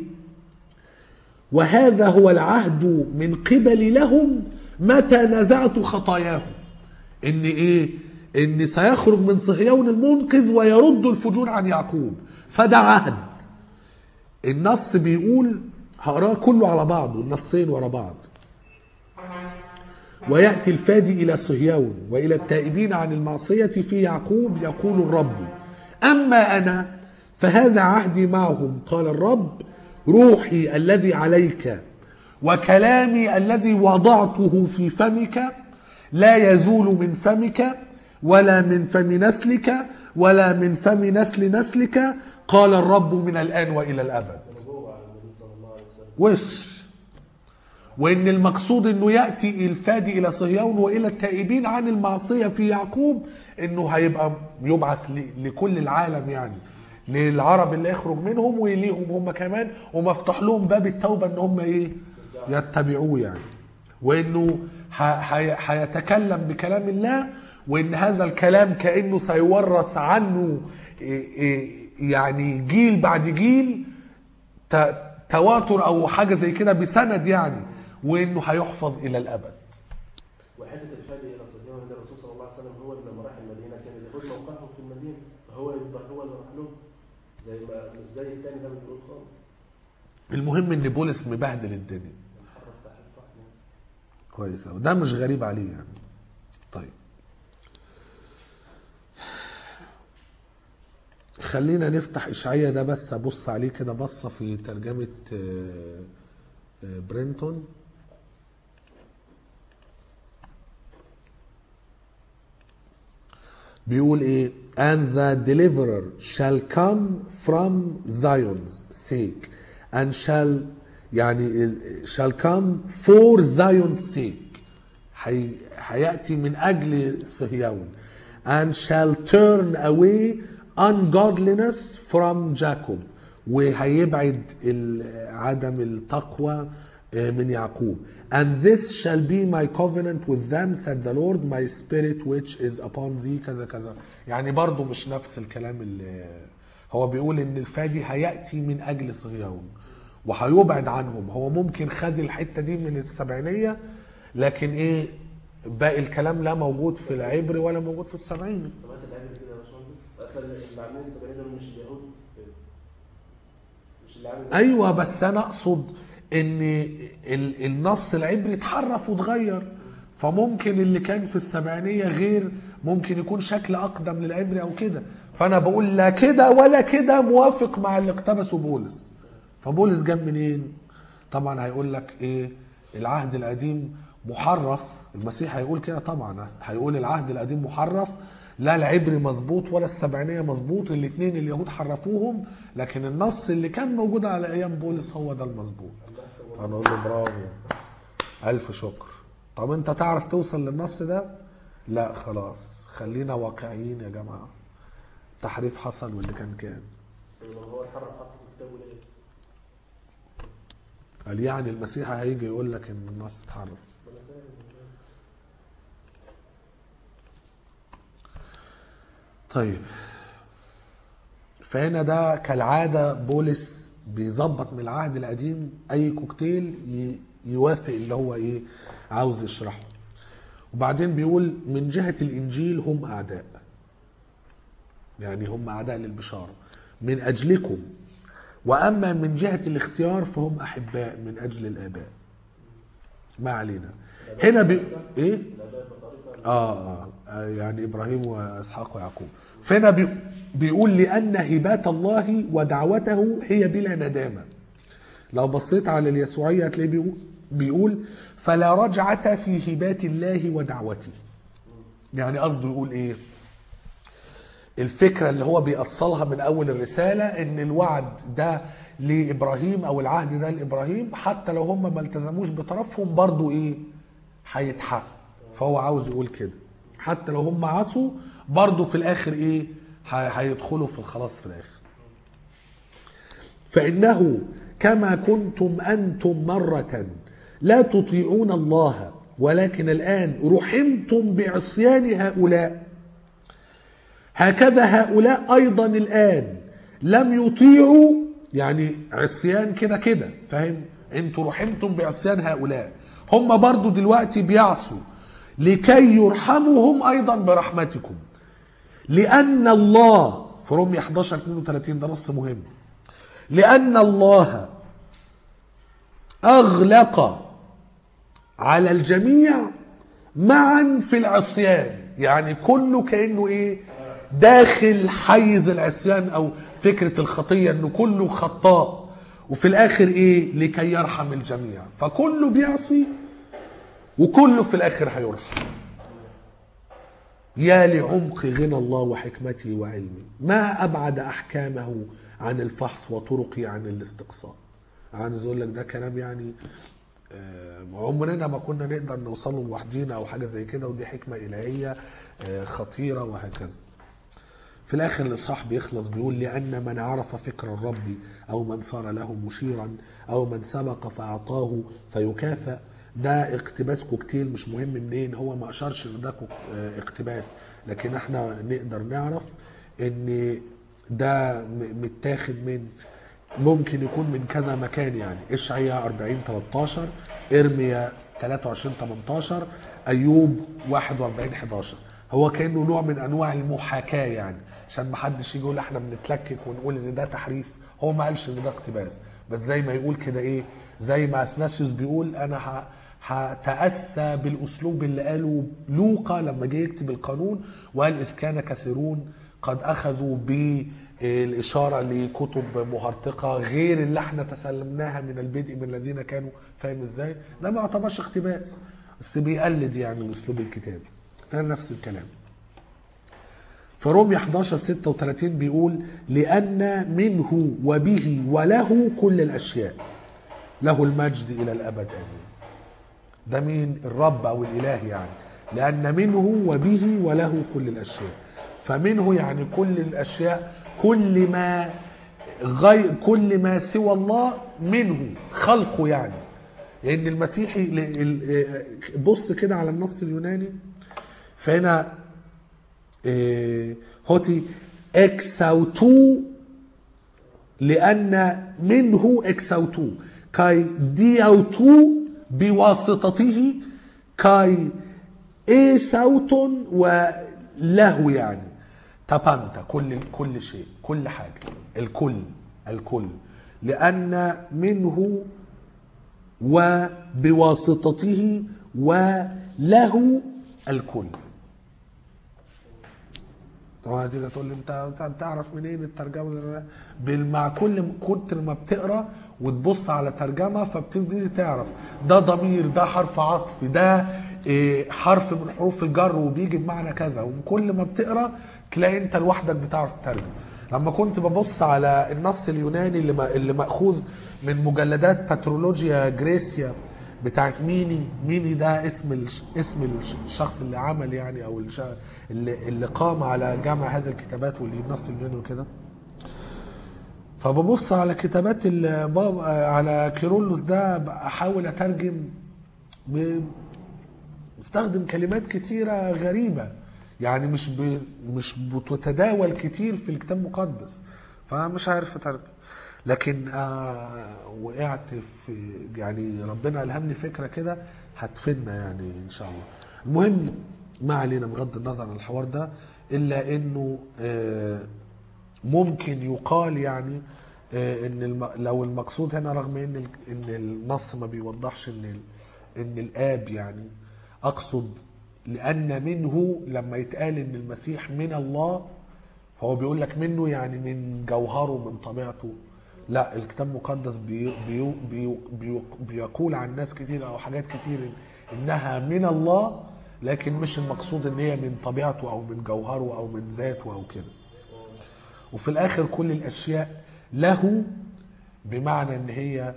وهذا هو العهد من قبل لهم متى نزعت خطاياهم. ان ايه، ان سيخرج من صهيون المنقذ ويرد الفجور عن يعقوب، فده عهد. النص بيقول، هقراه كله على بعضه النصين ورا بعض، ويأتي الفادي إلى صهيون وإلى التائبين عن المعصية في يعقوب يقول الرب، أما أنا فهذا عهدي معهم قال الرب، روحي الذي عليك وكلامي الذي وضعته في فمك لا يزول من فمك ولا من فم نسلك ولا من فم نسل نسلك قال الرب من الآن وإلى الأبد. وش وإن المقصود إنه يأتي الفادي إلى صهيون وإلى التائبين عن المعصية في يعقوب، إنه هيبقى يبعث لكل العالم، يعني للعرب اللي يخرج منهم وليهم هم كمان، ومفتح لهم باب التوبة إن هم إيه يتبعوه يعني. وإنه هيتكلم بكلام الله، وإن هذا الكلام كأنه سيورث عنه يعني جيل بعد جيل، تواتر أو حاجة زي كده بسند يعني، وإنه هيحفظ إلى الأبد. وحته الفادي الى صهيون ده الرسول صلى الله عليه وسلم هو اللي لما راح المدينه كان اليهود موقعهم في المدينه، فهو يبقى هو اللي راح لهم، زي ما مش زي الثاني ده بيقول خالص. المهم ان بولس مبهدل الدنيا كويس، وده مش غريب عليه يعني. طيب خلينا نفتح اشعياء ده بس ابص عليه كده بصه في ترجمه برينتون. بيقول ايه، and the deliverer shall come from Zion's sake and shall يعني shall come for Zion's sake، حي... هيأتي من أجل صهيون، and shall turn away ungodliness from Jacob، وهيبعد عدم التقوى من يعقوب. and this shall be my covenant with them said the Lord my spirit which is upon thee كذا كذا. يعني برضو مش نفس الكلام اللي هو بيقول ان الفادي هيأتي من اجل صهيون وهيبعد عنهم. هو ممكن خد الحتة دي من السبعينية، لكن ايه باقي الكلام لا موجود في العبري ولا موجود في السبعيني. طبعا العبري كده يا باشمهندس، اصلا اللي عاملين السبعينية دول مش اليهود، مش اللي عامل. ايوه بس انا اقصد ان النص العبري اتحرف واتغير، فممكن اللي كان في السبعينية غير، ممكن يكون شكل اقدم للعبري او كده. فانا بقول لا كده ولا كده موافق مع اللي اقتبسه بولس. فبولس جاب منين؟ طبعا هيقول لك ايه، العهد القديم محرف. المسيح هيقول كده طبعا، هيقول العهد القديم محرف، لا العبري مظبوط ولا السبعينية مظبوط، الاثنين اليهود حرفوهم، لكن النص اللي كان موجود على ايام بولس هو ده المظبوط. فانا اقول له برافو، الف شكر. طب انت تعرف توصل للنص ده؟ لا خلاص خلينا واقعيين يا جماعه، التحريف حصل واللي كان كان. هو اتحرف حط في كتابه ليه؟ قال يعني المسيح هيجي يقول لك ان النص اتحرف. طيب فهنا ده كالعاده بولس بيظبط من العهد القديم اي كوكتيل يوافق اللي هو ايه عاوز يشرحه. وبعدين بيقول من جهة الانجيل هم اعداء، يعني هم اعداء للبشارة من اجلكم، واما من جهة الاختيار فهم احباء من اجل الاباء. ما علينا. هنا بي... ايه آه, اه يعني ابراهيم واسحاق ويعقوب. فهنا بي... بيقول لان هبات الله ودعوته هي بلا ندامة. لو بصيت على اليسوعية هتلاقيه بيقول, بيقول فلا رجعة في هبات الله ودعوته. يعني قصده يقول ايه، الفكرة اللي هو بيأصلها من اول الرسالة ان الوعد ده لابراهيم او العهد ده لابراهيم، حتى لو هم ما التزموش بطرفهم برضو ايه هيتحقق. فهو عاوز يقول كده حتى لو هم عصوا برضو في الاخر ايه هيدخلوا في الخلاص في الاخر. فإنه كما كنتم أنتم مرة لا تطيعون الله ولكن الآن رحمتم بعصيان هؤلاء، هكذا هؤلاء أيضا الآن لم يطيعوا، يعني عصيان كده كده، فاهم؟ انتوا رحمتم بعصيان هؤلاء، هم برضو دلوقتي بيعصوا لكي يرحمهم أيضا برحمتكم، لأن الله في رومية احد عشر اثنين وثلاثين ده نص مهم، لأن الله أغلق على الجميع معا في العصيان، يعني كله كأنه ايه داخل حيز العصيان او فكرة الخطية، انه كله خطاء، وفي الاخر ايه لكي يرحم الجميع، فكله بيعصي وكله في الاخر هيرحم. يا لعمق غنى الله وحكمته وعلمه، ما ابعد احكامه عن الفحص وطرقه عن الاستقصاء. عايز اقول لك ده كلام يعني عمرنا ما كنا نقدر نوصله لوحدينا او حاجه زي كده، ودي حكمه الهيه خطيره وهكذا. في الاخر الاصحاح بيخلص بيقول لان من عرف فكر الرب او من صار له مشيرا او من سبق فاعطاه فيكافئ. ده اقتباس كوكتيل مش مهم منين، هو ما اشارش ان ده اقتباس، لكن احنا نقدر نعرف ان ده متاخد من، ممكن يكون من كذا مكان، يعني اشعياء أربعين ثلاثة عشر، ارميا ثلاثة وعشرين ثمانية عشر، ايوب واحد وأربعين احد عشر. هو كانه نوع من انواع المحاكاه، يعني عشان ما حدش يجي يقول احنا بنتلكك ونقول ان ده تحريف. هو ما قالش ان ده اقتباس، بس زي ما يقول كده ايه، زي ما اثناسيوس بيقول انا هتاسى بالاسلوب اللي قاله لوقا لما جه يكتب القانون، وقال اذ كان كثيرون قد اخذوا ب الإشارة لكتب مهرطقة غير اللي احنا تسلمناها من البدء من الذين كانوا، فاهم ازاي؟ ده ما يعتبرش اقتباس، بس بيقلد يعني الأسلوب الكتابي. فاهم نفس الكلام. فرومية احد عشر ستة وثلاثين بيقول لأن منه وبه وله كل الأشياء، له المجد إلى الأبد آمين. ده مين؟ الرب أو الإله يعني. لأن منه وبه وله كل الأشياء، فمنه يعني كل الأشياء، كل ما غير كل ما سوى الله منه خلقه يعني. لأن يعني المسيحي بص كده على النص اليوناني، فهنا هوتي اكساوتو، لأن منه اكساوتو كاي دياوتو بواسطته كاي ايساوتون وله، يعني تابانتا كل كل شيء، كل حاجة، الكل الكل، لأن منه وبواسطته وله الكل. طبعا هتيجي تقول لي انت تعرف منين الترجمه؟ مع كل كتر ما بتقرا وتبص على ترجمه فبتبتدي تعرف ده ضمير، ده حرف عطف، ده حرف من حروف الجر وبيجي بمعنى كذا. وكل ما بتقرا تلاقي انت لوحدك بتعرف تترجم. لما كنت ببص على النص اليوناني اللي اللي ماخوذ من مجلدات باترولوجيا جريسيا بتاعت ميني، ميني ده اسم اسم الشخص اللي عمل يعني، او اللي اللي قام على جمع هذه الكتابات واللي النص اليوناني وكده. فببص على كتابات على كيرلس ده، احاول اترجم، بستخدم كلمات كتيره غريبه يعني مش ب... مش بتتداول كتير في الكتاب المقدس، فمش عارف اترجم. لكن آه وقعت في يعني ربنا الهمني فكره كده هتفيدنا يعني ان شاء الله. المهم ما علينا بغض النظر عن الحوار ده، الا انه آه ممكن يقال يعني آه ان الم... لو المقصود هنا، رغم ان ال... ان النص ما بيوضحش ان ال... ان الاب يعني، اقصد لأن منه لما يتقال إن المسيح من الله، فهو بيقول لك منه يعني من جوهره من طبيعته. لا، الكتاب المقدس بي بي بي بي بيقول عن ناس كتير أو حاجات كتير إنها من الله، لكن مش المقصود إن هي من طبيعته أو من جوهره أو من ذاته أو كده. وفي الآخر كل الأشياء له، بمعنى إن هي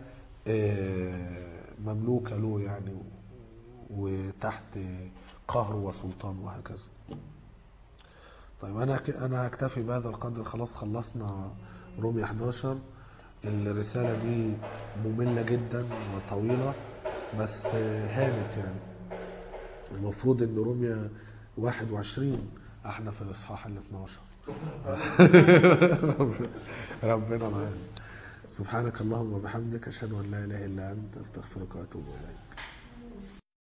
مملوكة له يعني، وتحت قهر وسلطان وهكذا. طيب انا انا هكتفي بهذا القدر، خلاص خلصنا رومية احد عشر. الرسالة دي مملة جدا وطويلة، بس هانت يعني. المفروض ان روميا واحد وعشرين، احنا في الاصحاح ال اثناشر. ربنا معانا. سبحانك اللهم وبحمدك، اشهد ان لا اله الا انت، استغفرك واتوب اليك.